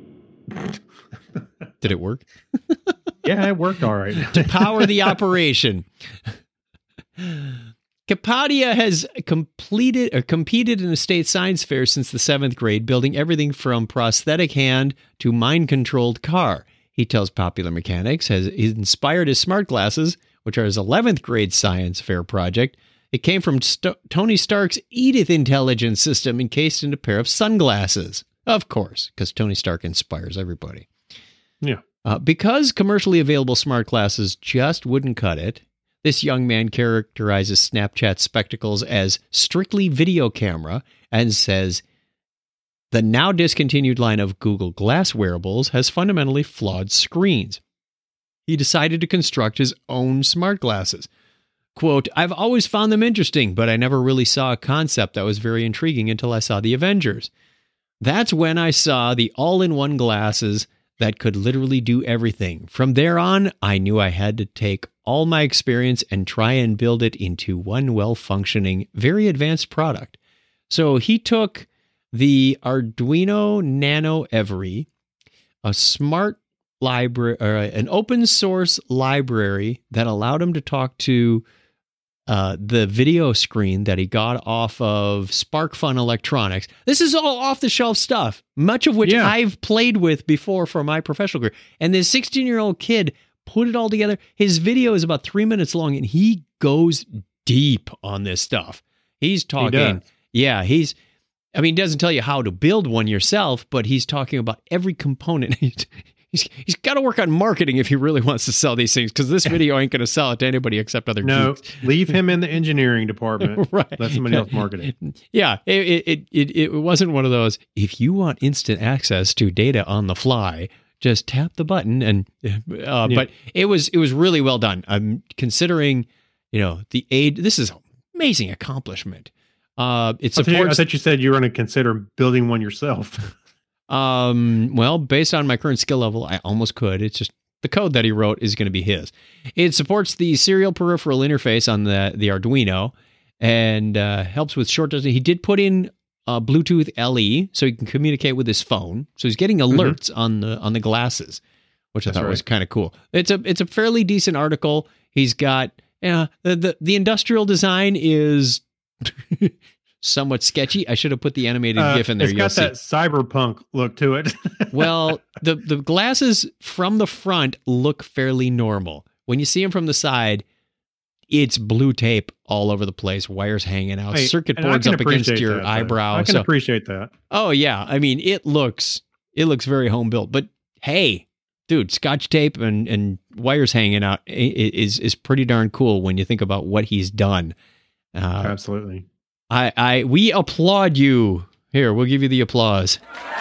Did it work? Yeah, it worked all right. To power the operation. Capadia has completed or competed in a state science fair since the seventh grade, building everything from prosthetic hand to mind-controlled car. He tells Popular Mechanics has inspired his smart glasses, which are his eleventh grade science fair project. It came from St- Tony Stark's Edith intelligence system encased in a pair of sunglasses. Of course, because Tony Stark inspires everybody. Yeah. Uh, because commercially available smart glasses just wouldn't cut it, this young man characterizes Snapchat spectacles as strictly video camera and says the now discontinued line of Google Glass wearables has fundamentally flawed screens. He decided to construct his own smart glasses. Quote, I've always found them interesting, but I never really saw a concept that was very intriguing until I saw the Avengers. That's when I saw the all-in-one glasses that could literally do everything. From there on, I knew I had to take all my experience and try and build it into one well-functioning, very advanced product. So he took the Arduino Nano Every, a smart library, or an open source library that allowed him to talk to uh, the video screen that he got off of SparkFun Electronics. This is all off-the-shelf stuff, much of which Yeah. I've played with before for my professional career. And this sixteen-year-old kid put it all together. His video is about three minutes long, and he goes deep on this stuff. He's talking, does. yeah, he's, I mean, he doesn't tell you how to build one yourself, but he's talking about every component. He's, he's got to work on marketing if he really wants to sell these things, because this video ain't going to sell it to anybody except other No, geeks. leave him in the engineering department. Right. Let somebody else market it. Yeah, it, it it it wasn't one of those, if you want instant access to data on the fly, just tap the button and uh, Yeah. but it was it was really well done. I'm considering, you know, the aid. This is an amazing accomplishment. Uh, it I thought, you, I supports thought you said you were going to consider building one yourself. Um, well, based on my current skill level, I almost could. It's just the code that he wrote is going to be his. It supports the serial peripheral interface on the, the Arduino and uh, helps with short distance. He did put in uh, Bluetooth L E so he can communicate with his phone. So he's getting alerts mm-hmm. on the on the glasses, which That's I thought right. was kind of cool. It's a it's a fairly decent article. He's got yeah the the, the industrial design is somewhat sketchy. I should have put the animated Uh, GIF in there. It's You'll got see. that cyberpunk look to it. Well, the, the glasses from the front look fairly normal. When you see them from the side, it's blue tape all over the place, wires hanging out, Hey, circuit and I boards can up against appreciate your that, though. eyebrow. I can So- appreciate that. oh yeah, I mean it looks it looks very home built. But hey, dude, Scotch tape and, and wires hanging out i- i- is is pretty darn cool when you think about what he's done. Uh, Absolutely. I, I, we applaud you. Here, we'll give you the applause.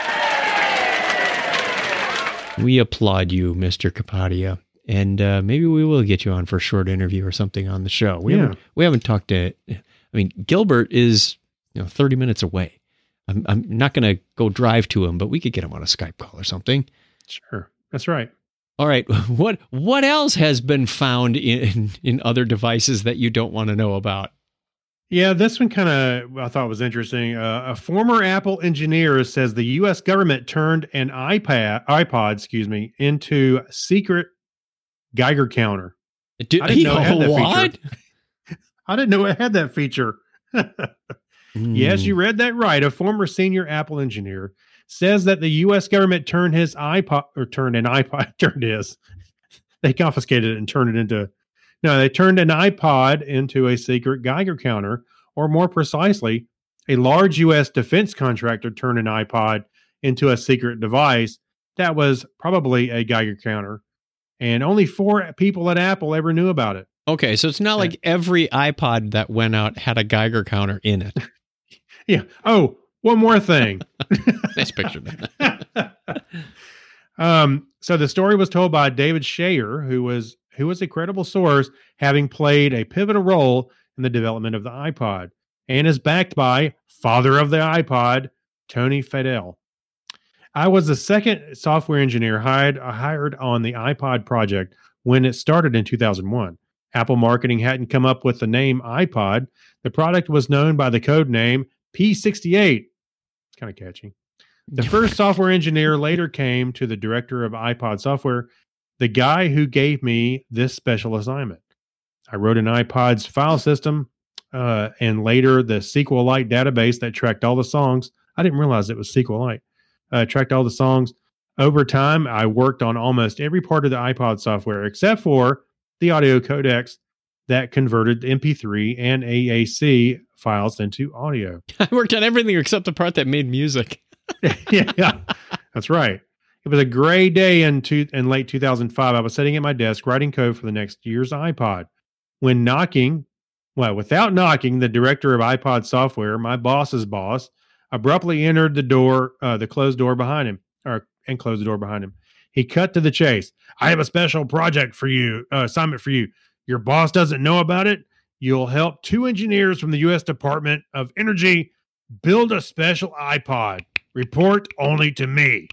We applaud you, Mister Capadia, and uh, maybe we will get you on for a short interview or something on the show. We Yeah. haven't, we haven't talked to. I mean, Gilbert is you know thirty minutes away. I'm, I'm not going to go drive to him, but we could get him on a Skype call or something. Sure. That's right. All right, what what else has been found in in other devices that you don't want to know about? Yeah, this one kind of I thought was interesting. Uh, a former Apple engineer says the U S government turned an iPad, iPod, excuse me, into a secret Geiger counter. Do, I didn't know it had that what? feature. I didn't know it had that feature. Yes, Hmm. you read that right. A former senior Apple engineer says that the U S government turned his iPod or turned an iPod, turned his. They confiscated it and turned it into. No, they turned an iPod into a secret Geiger counter, or more precisely, a large U S defense contractor turned an iPod into a secret device that was probably a Geiger counter. And only four people at Apple ever knew about it. Okay, so it's not like every iPod that went out had a Geiger counter in it. Yeah. Oh, one more thing. Nice picture. um, so the story was told by David Shayer, who was who was a credible source, having played a pivotal role in the development of the iPod, and is backed by father of the iPod, Tony Fadell. I was the second software engineer hired hired on the iPod project when it started in two thousand one. Apple marketing hadn't come up with the name iPod. The product was known by the code name P sixty-eight. It's kind of catchy. The first software engineer later came to the director of iPod software, the guy who gave me this special assignment. I wrote an iPod's file system, uh, and later the SQLite database that tracked all the songs. I didn't realize it was SQLite. Uh, tracked all the songs. Over time, I worked on almost every part of the iPod software except for the audio codecs that converted M P three and A A C files into audio. I worked on everything except the part that made music. yeah, yeah, that's right. It was a gray day in, two, in late two thousand five. I was sitting at my desk writing code for the next year's iPod when knocking, well, without knocking, the director of iPod software, my boss's boss, abruptly entered the door, uh, the closed door behind him, or and closed the door behind him. He cut to the chase. I have a special project for you, uh, assignment for you. Your boss doesn't know about it. You'll help two engineers from the U S Department of Energy build a special iPod. Report only to me.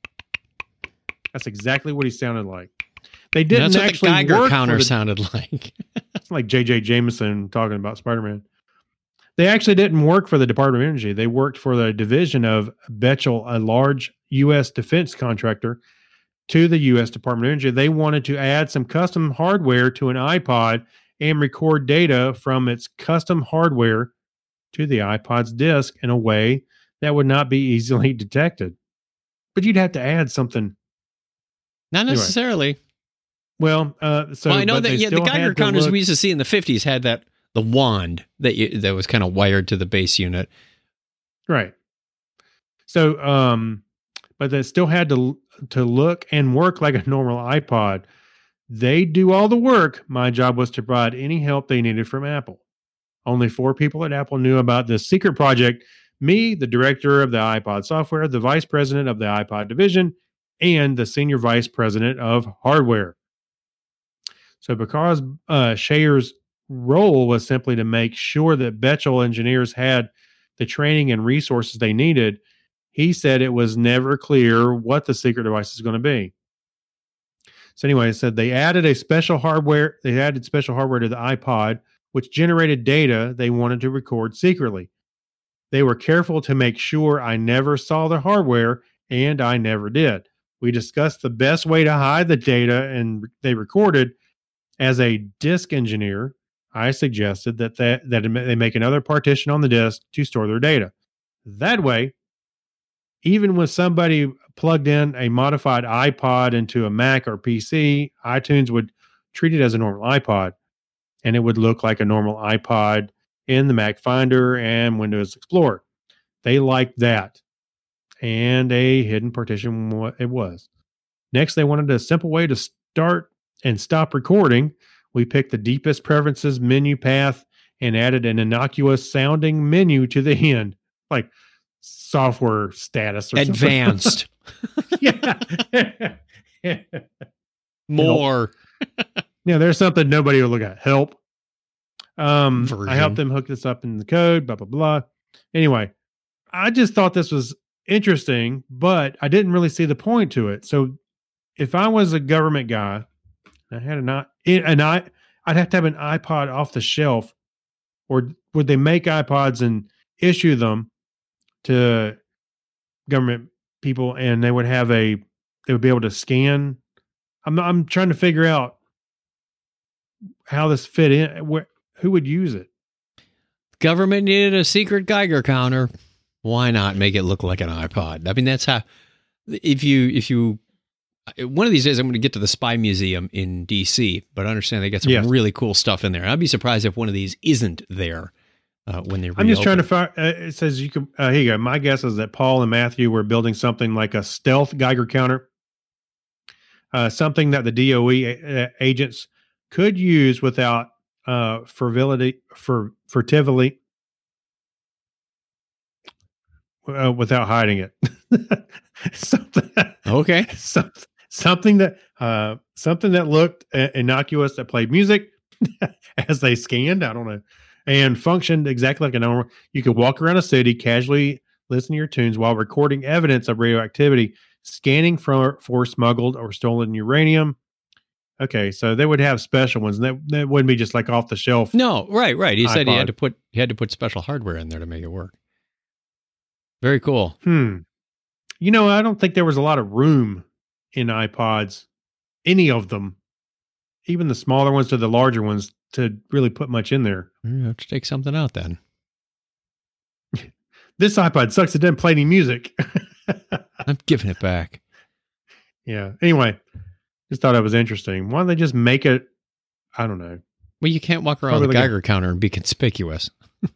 That's exactly what he sounded like. They didn't That's what actually the Geiger work counter for the, sounded like. It's like J J Jameson talking about Spider-Man. They actually didn't work for the Department of Energy. They worked for the division of Bechtel, a large U S defense contractor to the U S Department of Energy. They wanted to add some custom hardware to an iPod and record data from its custom hardware to the iPod's disk in a way that would not be easily detected. But you'd have to add something. Not Anyway. necessarily. Well, uh, so well, I know but that they yeah, the still Geiger had to counters look- we used to see in the fifties had that the wand that you, that was kind of wired to the base unit. Right. So, um, but they still had to to look and work like a normal iPod. They do all the work. My job was to provide any help they needed from Apple. Only four people at Apple knew about this secret project. Me, the director of the iPod software, the vice president of the iPod division, and the senior vice president of hardware. So because uh, Shayer's role was simply to make sure that Bechtel engineers had the training and resources they needed, he said it was never clear what the secret device is going to be. So anyway, he said they added a special hardware. They added special hardware to the iPod, which generated data they wanted to record secretly. They were careful to make sure I never saw the hardware, and I never did. We discussed the best way to hide the data, and they recorded. As a disk engineer, I suggested that they, that they make another partition on the disk to store their data. That way, even when somebody plugged in a modified iPod into a Mac or P C, iTunes would treat it as a normal iPod, and it would look like a normal iPod in the Mac Finder and Windows Explorer. They liked that, and a hidden partition it was. Next, they wanted a simple way to start and stop recording. We picked the deepest preferences menu path and added an innocuous sounding menu to the end, like software status or Advanced. yeah. More. Yeah, there's something nobody will look at. Help. Um, Version. I helped them hook this up in the code, blah, blah, blah. Anyway, I just thought this was interesting, but I didn't really see the point to it. So if I was a government guy, I had an i an i I'd have to have an iPod off the shelf, or would they make iPods and issue them to government people, and they would have a they would be able to scan. I'm I'm trying to figure out how this fit in. Where, who would use it? Government needed a secret Geiger counter. Why not make it look like an iPod? I mean, that's how. If you if you one of these days, I'm going to get to the Spy Museum in D C, but I understand they got some Yes. really cool stuff in there. I'd be surprised if one of these isn't there uh, when they. I'm just trying to reopen. find. Uh, it says you can. Uh, here you go. My guess is that Paul and Matthew were building something like a stealth Geiger counter, uh, something that the D O E a- a- agents could use without uh, fervility, for furtively, uh, without hiding it. something. Okay. Some, something that uh, something that looked uh, innocuous, that played music as they scanned. I don't know, and functioned exactly like a normal. You could walk around a city, casually listen to your tunes while recording evidence of radioactivity, scanning for for smuggled or stolen uranium. Okay, so they would have special ones. And that that wouldn't be just like off the shelf. No, right, right. He said he iPod. had to put he had to put special hardware in there to make it work. Very cool. Hmm. You know, I don't think there was a lot of room in iPods, any of them. even the smaller ones to the larger ones to really put much in there. You have to take something out then. This iPod sucks. It doesn't play any music. I'm giving it back. Yeah. Anyway, just thought it was interesting. Why don't they just make it? I don't know. Well, you can't walk around Probably with a like a- Geiger counter and be conspicuous.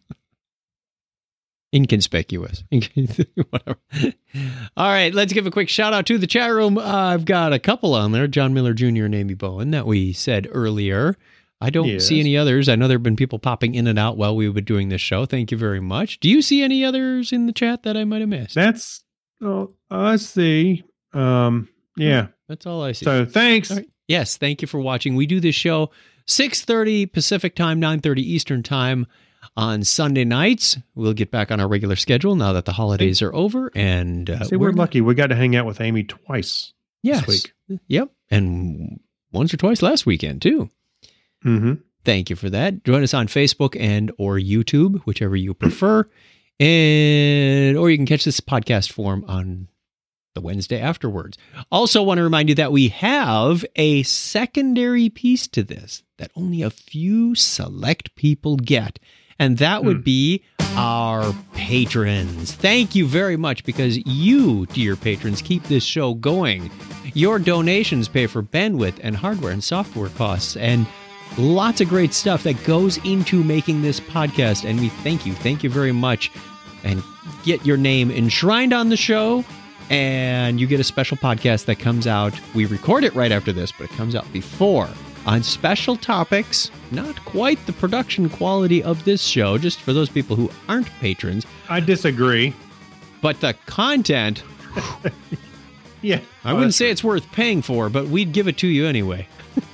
Inconspicuous. Whatever. All right, let's give a quick shout out to the chat room. Uh, I've got a couple on there, John Miller Junior and Amy Bowen, that we said earlier. I don't Yes. see any others. I know there have been people popping in and out while we've been doing this show. Thank you very much. Do you see any others in the chat that I might have missed? That's, oh, I see. Um, yeah. That's all I see. So thanks. All right. Yes, thank you for watching. We do this show six thirty Pacific time, nine thirty Eastern time on Sunday nights. We'll get back on our regular schedule now that the holidays are over. And uh, See, we're, lucky. We got to hang out with Amy twice yes. this week. Yep. And once or twice last weekend, too. Mm-hmm. Thank you for that. Join us on Facebook and or YouTube, whichever you prefer. And or you can catch this podcast form on the Wednesday afterwards. Also want to remind you that we have a secondary piece to this that only a few select people get. And that would Hmm. be our patrons. Thank you very much, because you, dear patrons, keep this show going. Your donations pay for bandwidth and hardware and software costs and lots of great stuff that goes into making this podcast. And we thank you. Thank you very much. And get your name enshrined on the show. And you get a special podcast that comes out. We record it right after this, but it comes out before on special topics. Not quite the production quality of this show, just for those people who aren't patrons. I disagree. But the content, Yeah. I wouldn't say it's worth paying for, but we'd give it to you anyway.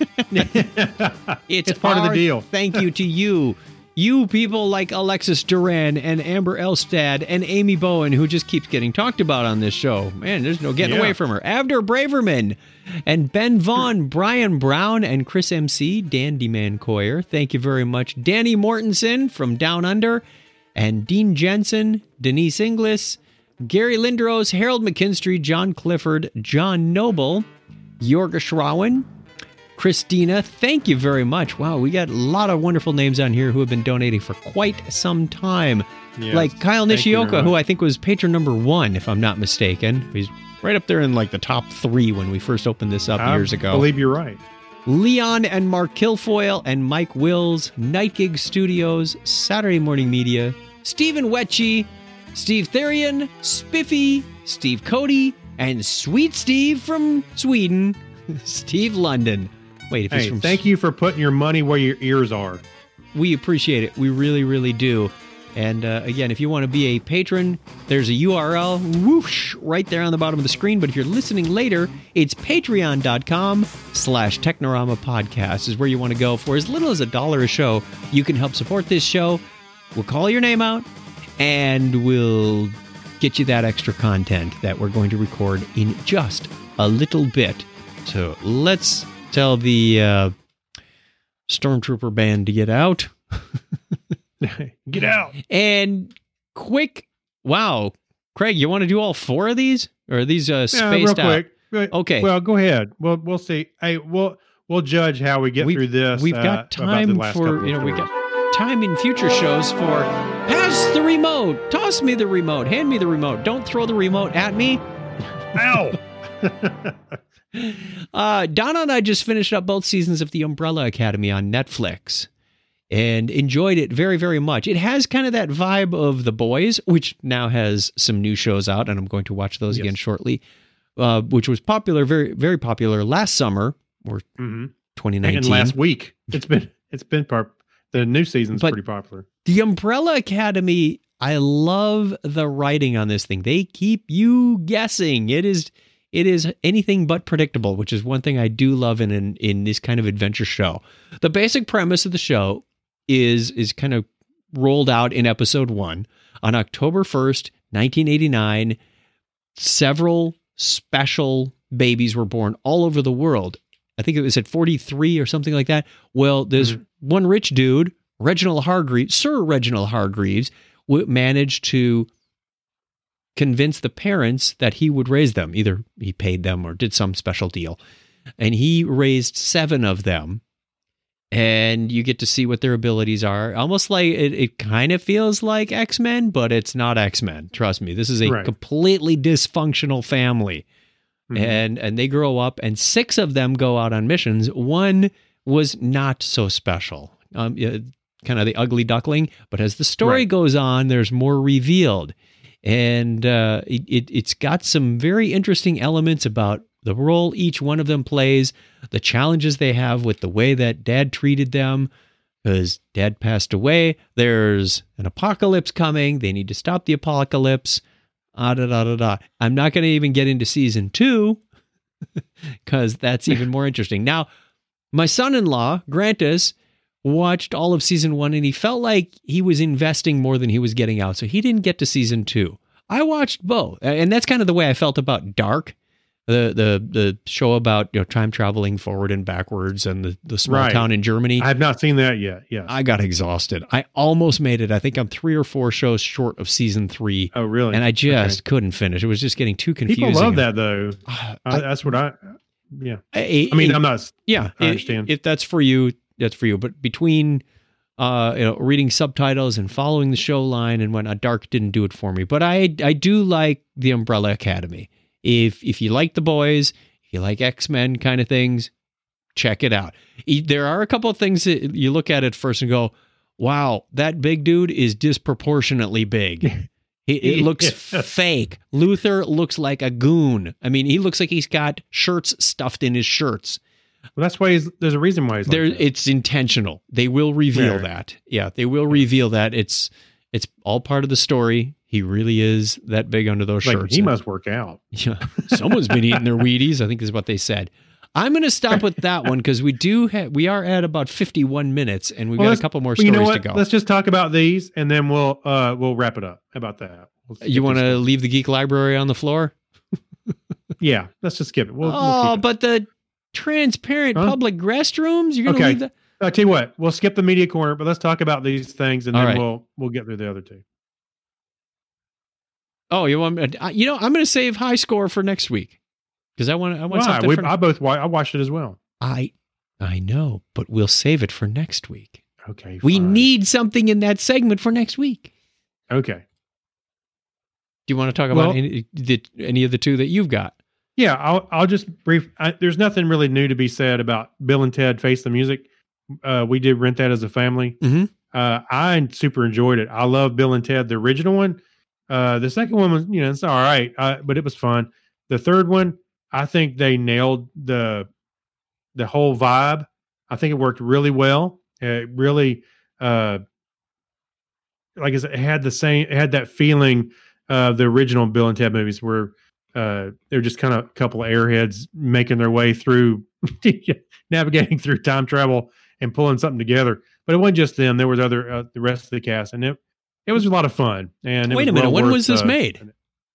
It's, It's part of the our deal. Thank you to you. You people like Alexis Duran and Amber Elstad and Amy Bowen, who just keeps getting talked about on this show. Man, there's no getting Yeah. away from her. Avner Braverman and Ben Vaughn, Brian Brown, and Chris M C, Dandy Man Coyer. Thank you very much. Danny Mortensen from Down Under, and Dean Jensen, Denise Inglis, Gary Lindros, Harold McKinstry, John Clifford, John Noble, Jorga Schrauen, Christina, thank you very much. Wow, we got a lot of wonderful names on here who have been donating for quite some time. Yes. Like Kyle Thank you very Nishioka, who much. I think was patron number one, if I'm not mistaken. He's right up there in like the top three when we first opened this up I years ago. believe you're right. Leon and Mark Kilfoyle and Mike Wills, Night Gig Studios, Saturday Morning Media, Stephen Wetchy, Steve Therian, Spiffy, Steve Cody, and Sweet Steve from Sweden, Steve London. Wait, if he's Hey, from thank you for putting your money where your ears are. We appreciate it. We really, really do. And uh, again, if you want to be a patron, there's a U R L, whoosh, right there on the bottom of the screen. But if you're listening later, it's patreon.com slash Technorama Podcast is where you want to go. For as little as a dollar a show, you can help support this show. We'll call your name out, and we'll get you that extra content that we're going to record in just a little bit. So let's tell the uh, Stormtrooper band to get out. Get out. And quick, wow, Craig, you want to do all four of these, or are these uh, Yeah, real spaced out? quick. Right. Okay. Well, go ahead. We'll we'll see. Hey, we'll we'll judge how we get We've- through this. We've uh, got about the time last for couple of you know we stories. got time in future shows for pass the remote, toss me the remote, hand me the remote, don't throw the remote at me. Ow. Uh, Donna and I just finished up both seasons of The Umbrella Academy on Netflix and enjoyed it very, very much. It has kind of that vibe of The Boys, which now has some new shows out, and I'm going to watch those Yes. again shortly, uh, which was popular, very, very popular last summer or hmm twenty And nineteen. last week, it's been it's been part. The new season's But- pretty popular. The Umbrella Academy, I love the writing on this thing. They keep you guessing. It is it is anything but predictable, which is one thing I do love in, in in this kind of adventure show. The basic premise of the show is is kind of rolled out in episode one. On October first, nineteen eighty-nine, several special babies were born all over the world. I think it was at forty-three or something like that. Well, there's Mhm. one rich dude, Reginald Hargreaves, Sir Reginald Hargreaves, w- managed to convince the parents that he would raise them. Either he paid them or did some special deal. And he raised seven of them and you get to see what their abilities are. Almost like it, it kind of feels like X-Men, but it's not X-Men. Trust me, this is a Right. completely dysfunctional family. Mhm. And and they grow up, and six of them go out on missions. One was not so special, um, yeah, kind of the ugly duckling. But as the story Right. goes on, there's more revealed, and uh, it, it it's got some very interesting elements about the role each one of them plays, the challenges they have with the way that Dad treated them, because Dad passed away. There's an apocalypse coming. They need to stop the apocalypse. Ah, da, da, da, da. I'm not going to even get into season two because that's even more interesting. Now, my son-in-law, Grantus, watched all of season one, and he felt like he was investing more than he was getting out, so he didn't get to season two. I watched both, and that's kind of the way I felt about Dark, the the the show about, you know, time traveling forward and backwards, and the, the small Right. town in Germany. I have not seen that yet. Yes. I got exhausted. I almost made it. I think I'm three or four shows short of season three. oh, really? And I just couldn't finish. It was just getting too confusing. People love that though. Uh, I, I, that's what I. Yeah. I, I mean, I'm not. yeah, I understand. If, if that's for you, that's for you. But between, uh, you know, reading subtitles and following the show line and whatnot, Dark didn't do it for me. But I, I do like the Umbrella Academy. If if you like The Boys, if you like X-Men kind of things, check it out. E- There are a couple of things that you look at it first and go, wow, that big dude is disproportionately big. It, it looks Yes. fake. Luther looks like a goon. I mean, he looks like he's got shirts stuffed in his shirts. Well, that's why he's. There's a reason why he's. There, like that. it's intentional. They will reveal Yeah. that. Yeah, they will reveal that. It's it's all part of the story. He really is that big under those Like, shirts. he And- must work out. Yeah, someone's been eating their Wheaties, I think is what they said. I'm going to stop with that one because we do ha- we are at about fifty-one minutes, and we've Well, got a let's- couple more Well, stories you know to what? go. Let's just talk about these, and then we'll uh we'll wrap it up. How about that? We'll skip You want this to one. leave the Geek Library on the floor? Yeah, let's just skip it. We'll, we'll oh, keep it. but the transparent Huh? public restrooms, you're going to Okay. leave that? I tell you what, we'll skip the media corner, but let's talk about these things, and All then right. we'll we'll get through the other two. Oh, you want me to, uh, you know, I'm going to save High Score for next week because I want I want Why? something We, for, I both wa- I watched it as well. I I know, but we'll save it for next week. Okay, We fine. need something in that segment for next week. Okay, Do you want to talk about Well- any, the, any of the two that you've got? yeah. I'll I'll just brief. I, there's nothing really new to be said about Bill and Ted Face the Music. Uh, we did rent that as a family. Mhm. Uh, I super enjoyed it. I love Bill and Ted, the original one. Uh, the second one was, you know, it's all right, uh, but it was fun. The third one, I think they nailed the the whole vibe. I think it worked really well. It really, uh, like I said, it had the same, it had that feeling of the original Bill and Ted movies, where uh, they're just kind of a couple of airheads making their way through, navigating through time travel and pulling something together. But it wasn't just them; there was other, uh, the rest of the cast, and it it was a lot of fun. And it Wait was a minute, well when worth, was this uh, made?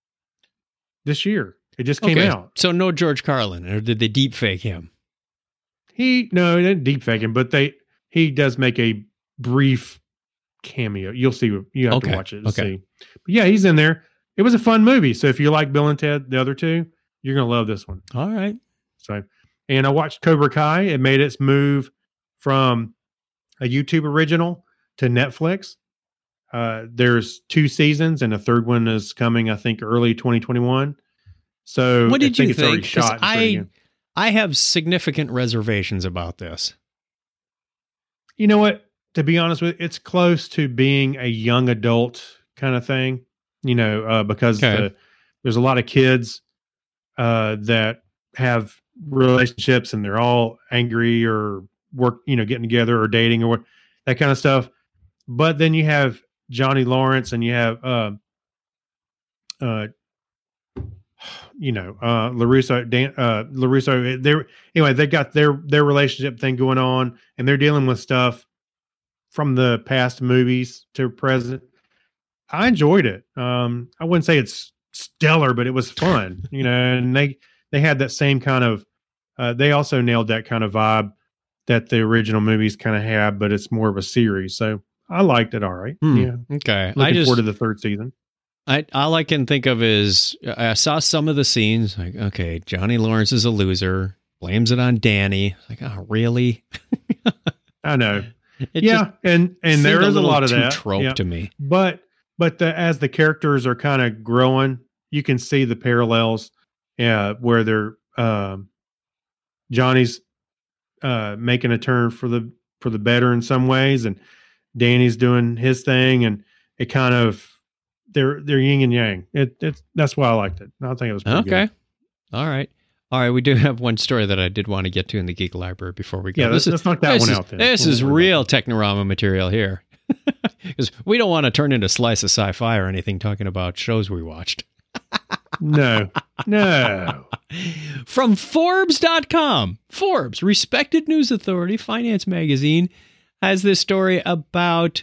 This year. It just came Okay, out. so no George Carlin, or did they deep fake him? He no, they didn't deep fake him, but they he does make a brief cameo. You'll see. You have Okay, to watch it to okay. see. But yeah, he's in there. It was a fun movie. So if you like Bill and Ted, the other two, you're gonna love this one. All right. So, and I watched Cobra Kai. It made its move from a YouTube original to Netflix. Uh, there's two seasons, and a third one is coming, I think, early twenty twenty-one. So, What did I think you it's already think? 'Cause shot. and started I again. I have significant reservations about this. You know what? To be honest with you, it's close to being a young adult kind of thing. You know, uh, because Okay. the, there's a lot of kids uh, that have relationships, and they're all angry or work, you know, getting together or dating or what, that kind of stuff. But then you have Johnny Lawrence, and you have, uh, uh, you know, uh, LaRusso, Dan, uh, LaRusso. They're anyway. They got their their relationship thing going on, and they're dealing with stuff from the past movies to present. I enjoyed it. Um, I wouldn't say it's stellar, but it was fun, you know. And they they had that same kind of. Uh, they also nailed that kind of vibe that the original movies kind of had, but it's more of a series. So I liked it. All right, Hmm. yeah. Okay. Looking I just forward to the third season. I all I can think of is I saw some of the scenes like, okay, Johnny Lawrence is a loser, blames it on Danny. Like, oh, really? I know. It yeah, just and and seemed there is a little lot of too that trope yeah. to me. But but the, as the characters are kind of growing, you can see the parallels. Yeah, where they're um, Johnny's uh, making a turn for the for the better in some ways, and Danny's doing his thing, and it kind of they're they're yin and yang. It it's that's why I liked it. I think it was pretty Okay. good. All right. All right. We do have one story that I did want to get to in the Geek Library before we go. Yeah, let's, this let's is, knock that this one is, out then. This We'll is worry about real Technorama material here. Because we don't want to turn into Slice of Sci-Fi or anything talking about shows we watched. No, no. From Forbes dot com, Forbes, respected news authority, finance magazine, has this story about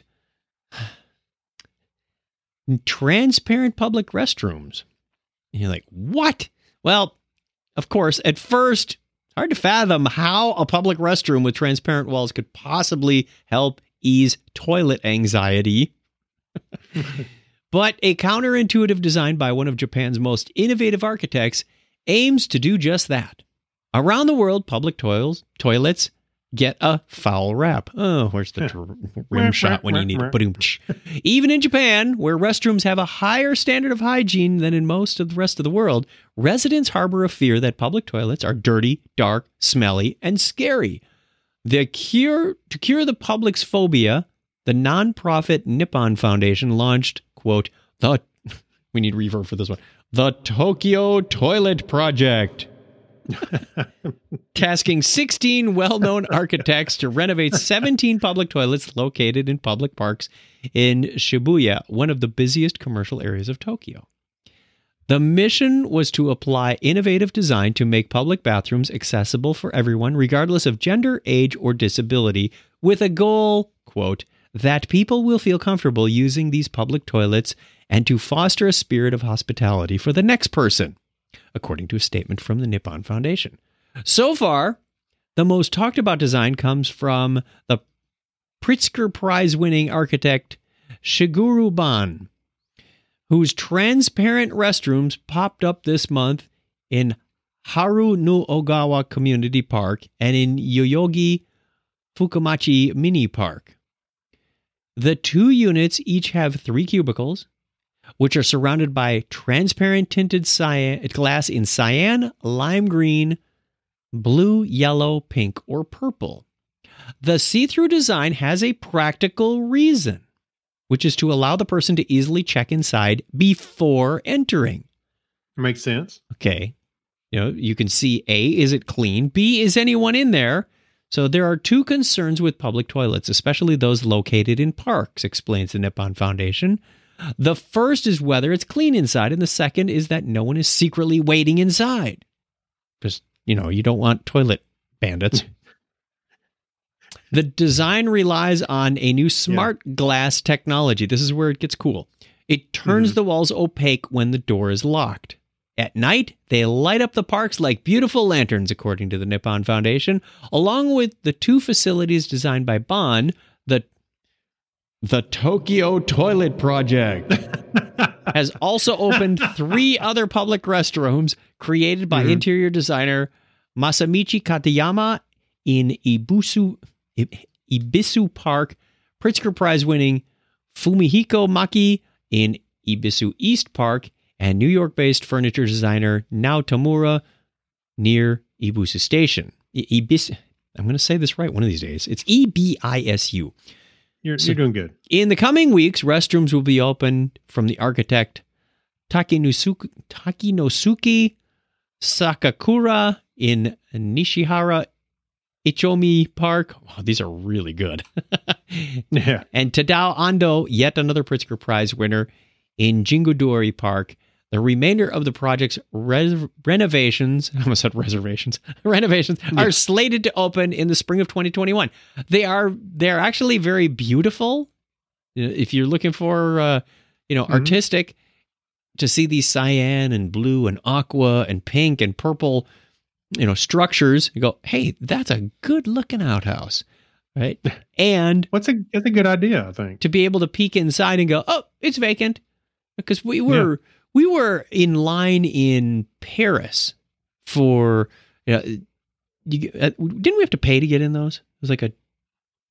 transparent public restrooms. And you're like, what? Well, of course, at first, hard to fathom how a public restroom with transparent walls could possibly help ease toilet anxiety. But a counterintuitive design by one of Japan's most innovative architects aims to do just that. Around the world, public toilets, toilets get a foul rap. Oh, where's the tr- rim shot when you need it? Ba-doom-tsh. Even in Japan, where restrooms have a higher standard of hygiene than in most of the rest of the world, residents harbor a fear that public toilets are dirty, dark, smelly, and scary. The cure to cure the public's phobia, the nonprofit Nippon Foundation launched, quote, the we need reverb for this one, the Tokyo Toilet Project. Tasking sixteen well-known architects to renovate seventeen public toilets located in public parks in Shibuya, one of the busiest commercial areas of Tokyo. The mission was to apply innovative design to make public bathrooms accessible for everyone, regardless of gender, age, or disability, with a goal, quote, that people will feel comfortable using these public toilets and to foster a spirit of hospitality for the next person, according to a statement from the Nippon Foundation. So far, the most talked about design comes from the Pritzker Prize-winning architect Shigeru Ban, whose transparent restrooms popped up this month in Haru no Ogawa Community Park and in Yoyogi Fukumachi Mini Park. The two units each have three cubicles, which are surrounded by transparent tinted cyan, glass in cyan, lime green, blue, yellow, pink, or purple. The see-through design has a practical reason, which is to allow the person to easily check inside before entering. Makes sense. Okay. You know, you can see A, is it clean? B, is anyone in there? So there are two concerns with public toilets, especially those located in parks, explains the Nippon Foundation. The first is whether it's clean inside, and the second is that no one is secretly waiting inside. Because, you know, you don't want toilet bandits. The design relies on a new smart yeah. glass technology. This is where it gets cool. It turns mm-hmm. the walls opaque when the door is locked. At night, they light up the parks like beautiful lanterns, according to the Nippon Foundation, along with the two facilities designed by Ban, the The Tokyo Toilet Project has also opened three other public restrooms created by mm-hmm. interior designer Masamichi Katayama in Ibisu, Ibisu Park, Pritzker Prize-winning Fumihiko Maki in Ibisu East Park, and New York-based furniture designer Nao Tamura near Ibisu Station. Ibisu, I'm going to say this right one of these days. It's E B I S U. You're, you're doing good. In the coming weeks, restrooms will be open from the architect Takinosuke, Takinosuke Sakakura in Nishihara Ichomi Park. Oh, these are really good. yeah. And Tadao Ando, yet another Pritzker Prize winner, in Jingudori Park. The remainder of the project's res- renovations, I almost said reservations, renovations yeah. are slated to open in the spring of twenty twenty-one. They are they're actually very beautiful. If you're looking for, uh, you know, mm-hmm. artistic, to see these cyan and blue and aqua and pink and purple, you know, structures, you go, hey, that's a good looking outhouse, right? And what's a that's a good idea, I think, to be able to peek inside and go, oh, it's vacant, because we were. Yeah. We were in line in Paris for, you know, you, uh, didn't we have to pay to get in those? It was like a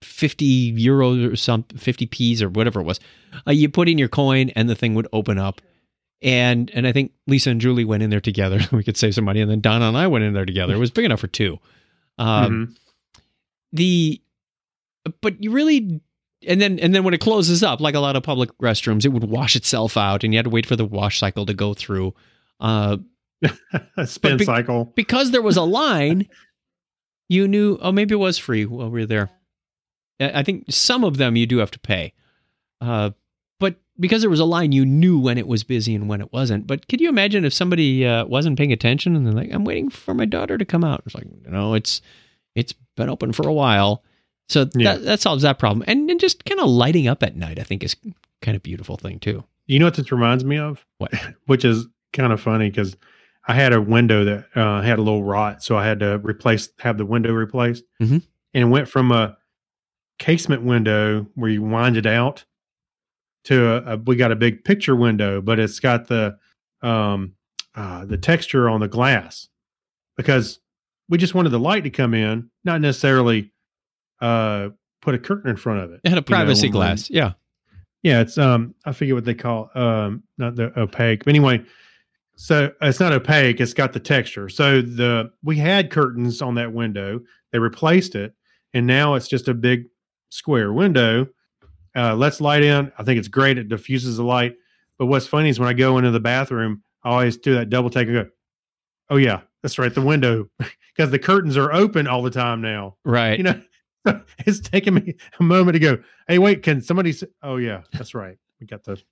fifty euros or something, fifty P's or whatever it was. Uh, you put in your coin and the thing would open up. And and I think Lisa and Julie went in there together. We could save some money. And then Donna and I went in there together. It was big enough for two. Um, Mm-hmm. The, but you really, and then and then when it closes up, like a lot of public restrooms, it would wash itself out, and you had to wait for the wash cycle to go through. Uh, A spin be- cycle. because there was a line, you knew. Oh, maybe it was free while we were there. I I think some of them you do have to pay. Uh, but because there was a line, you knew when it was busy and when it wasn't. But could you imagine if somebody uh, wasn't paying attention and they're like, "I'm waiting for my daughter to come out." It's like, no, it's it's been open for a while, so Yeah. that that solves that problem. And and just kind of lighting up at night, I think, is kind of beautiful thing too. You know what this reminds me of? What? Which is kind of funny because I had a window that uh, had a little rot, so I had to replace, have the window replaced, Mhm. and it went from a casement window where you wind it out to a, a we got a big picture window, but it's got the um uh, the texture on the glass because we just wanted the light to come in, not necessarily uh, put a curtain in front of it. It had a you know, privacy when- glass, yeah. Yeah, it's um I forget what they call um not the opaque. But anyway, so it's not opaque, it's got the texture. So the we had curtains on that window. They replaced it, and now it's just a big square window. Uh lets light in. I think it's great. It diffuses the light. But what's funny is when I go into the bathroom, I always do that double take and go, "Oh yeah, that's right, the window." Because the curtains are open all the time now. Right. You know, it's taking me a moment to go, "Hey, wait, can somebody say, oh yeah, that's right. We got those."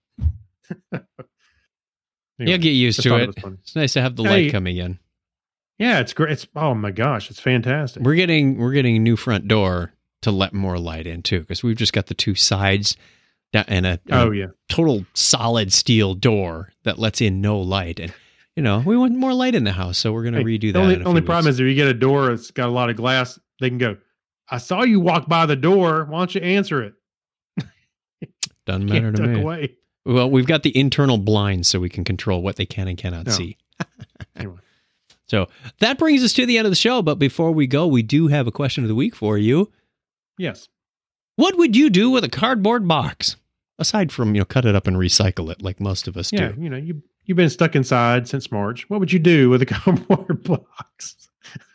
Anyway, You'll get used just to thought it. was funny. It's nice to have the Hey. light coming in. Yeah, it's great. It's, oh my gosh, it's fantastic. We're getting we're getting a new front door to let more light in too, because we've just got the two sides da- and a, and Oh a yeah. total solid steel door that lets in no light. And you know, we want more light in the house, so we're going to Hey, redo the that. only in a only few problem weeks. is if you get a door that's got a lot of glass, they can go, "I saw you walk by the door. Why don't you answer it?" doesn't matter Can't to tuck me. away. Well, we've got the internal blinds, so we can control what they can and cannot No. see. Anyway. So that brings us to the end of the show. But before we go, we do have a question of the week for you. Yes. What would you do with a cardboard box? Aside from, you know, cut it up and recycle it like most of us Yeah. do. You know, you you've been stuck inside since March. What would you do with a cardboard box?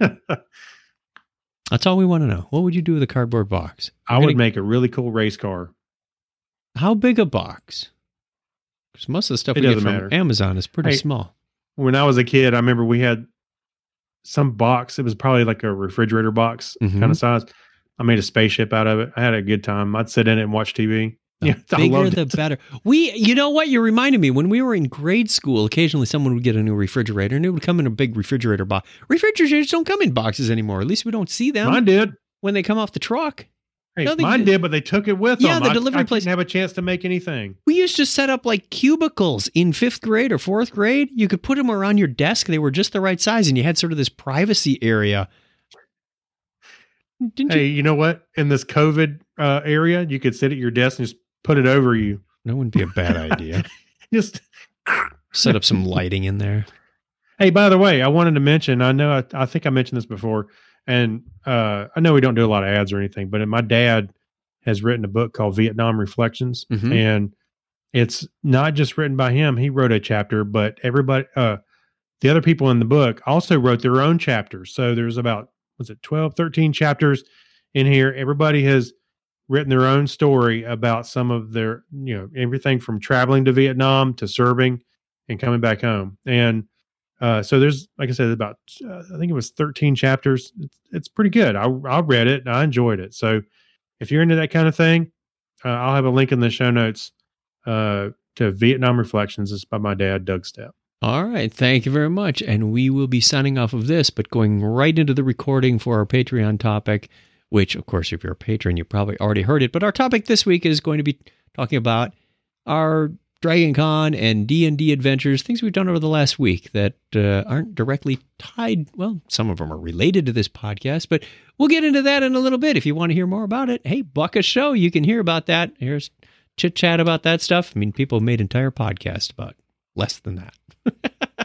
That's all we want to know. What would you do with a cardboard box? I We're would gonna- make a really cool race car. How big a box? Because most of the stuff It we get doesn't from matter. Amazon is pretty Hey, small. When I was a kid, I remember we had some box. It was probably like a refrigerator box Mhm. kind of size. I made a spaceship out of it. I had a good time. I'd sit in it and watch T V. The Yeah, I bigger loved the it. better. We, you know what? You reminded me when we were in grade school. Occasionally, someone would get a new refrigerator, and it would come in a big refrigerator box. Refrigerators don't come in boxes anymore. At least we don't see them Mine did. when they come off the truck. Hey, No, they mine did- did, but they took it with Yeah, them. the I- delivery I place- didn't have a chance to make anything. We used to set up like cubicles in fifth grade or fourth grade. You could put them around your desk. They were just the right size, and you had sort of this privacy area. Didn't Hey, you? you know what? In this COVID uh, area, you could sit at your desk and just put it over you. That wouldn't be a bad idea. Just Set up some lighting in there. hey, by the way, I wanted to mention. I know. I, I think I mentioned this before, and uh, I know we don't do a lot of ads or anything, but my dad has written a book called Vietnam Reflections, Mhm. and it's not just written by him. He wrote a chapter, but everybody, uh, the other people in the book also wrote their own chapters. So there's about, was it twelve, thirteen chapters in here. Everybody has written their own story about some of their, you know, everything from traveling to Vietnam to serving and coming back home. And uh, so there's, like I said, about, uh, I think it was thirteen chapters. It's, it's pretty good. I, I read it and I enjoyed it. So if you're into that kind of thing, uh, I'll have a link in the show notes uh, to Vietnam Reflections. It's by my dad, Doug Stepp. All right. Thank you very much. And we will be signing off of this, but going right into the recording for our Patreon topic, which, of course, if you're a patron, you probably already heard it. But our topic this week is going to be talking about our Dragon Con and D and D adventures, things we've done over the last week that uh, aren't directly tied. Well, some of them are related to this podcast, but we'll get into that in a little bit. If you want to hear more about it, hey, book a show. You can hear about that. Here's chit chat about that stuff. I mean, people have made entire podcasts about less than that.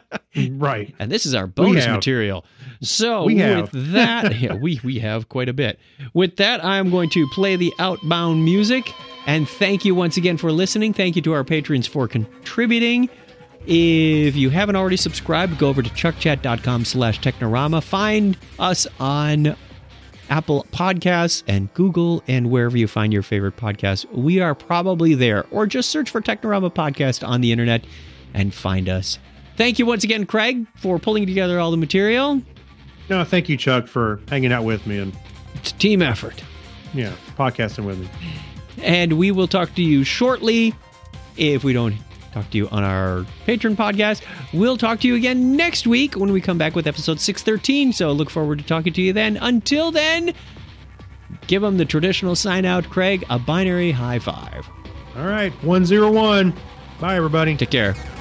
Right. And this is our bonus have. material. So We with have. that, yeah, we, we have quite a bit. With that, I'm going to play the Outbound music. And thank you once again for listening. Thank you to our patrons for contributing. If you haven't already subscribed, go over to chuckchat.com slash Technorama. Find us on Apple Podcasts and Google and wherever you find your favorite podcasts. We are probably there. Or just search for Technorama Podcast on the internet and find us. Thank you once again, Craig, for pulling together all the material. No, thank you, Chuck, for hanging out with me and, It's a team effort. yeah, podcasting with me. And we will talk to you shortly. If we don't talk to you on our Patreon podcast, we'll talk to you again next week when we come back with episode six thirteen. So look forward to talking to you then. Until then, give them the traditional sign out, Craig, a binary high five. All right. one zero one. Bye, everybody. Take care.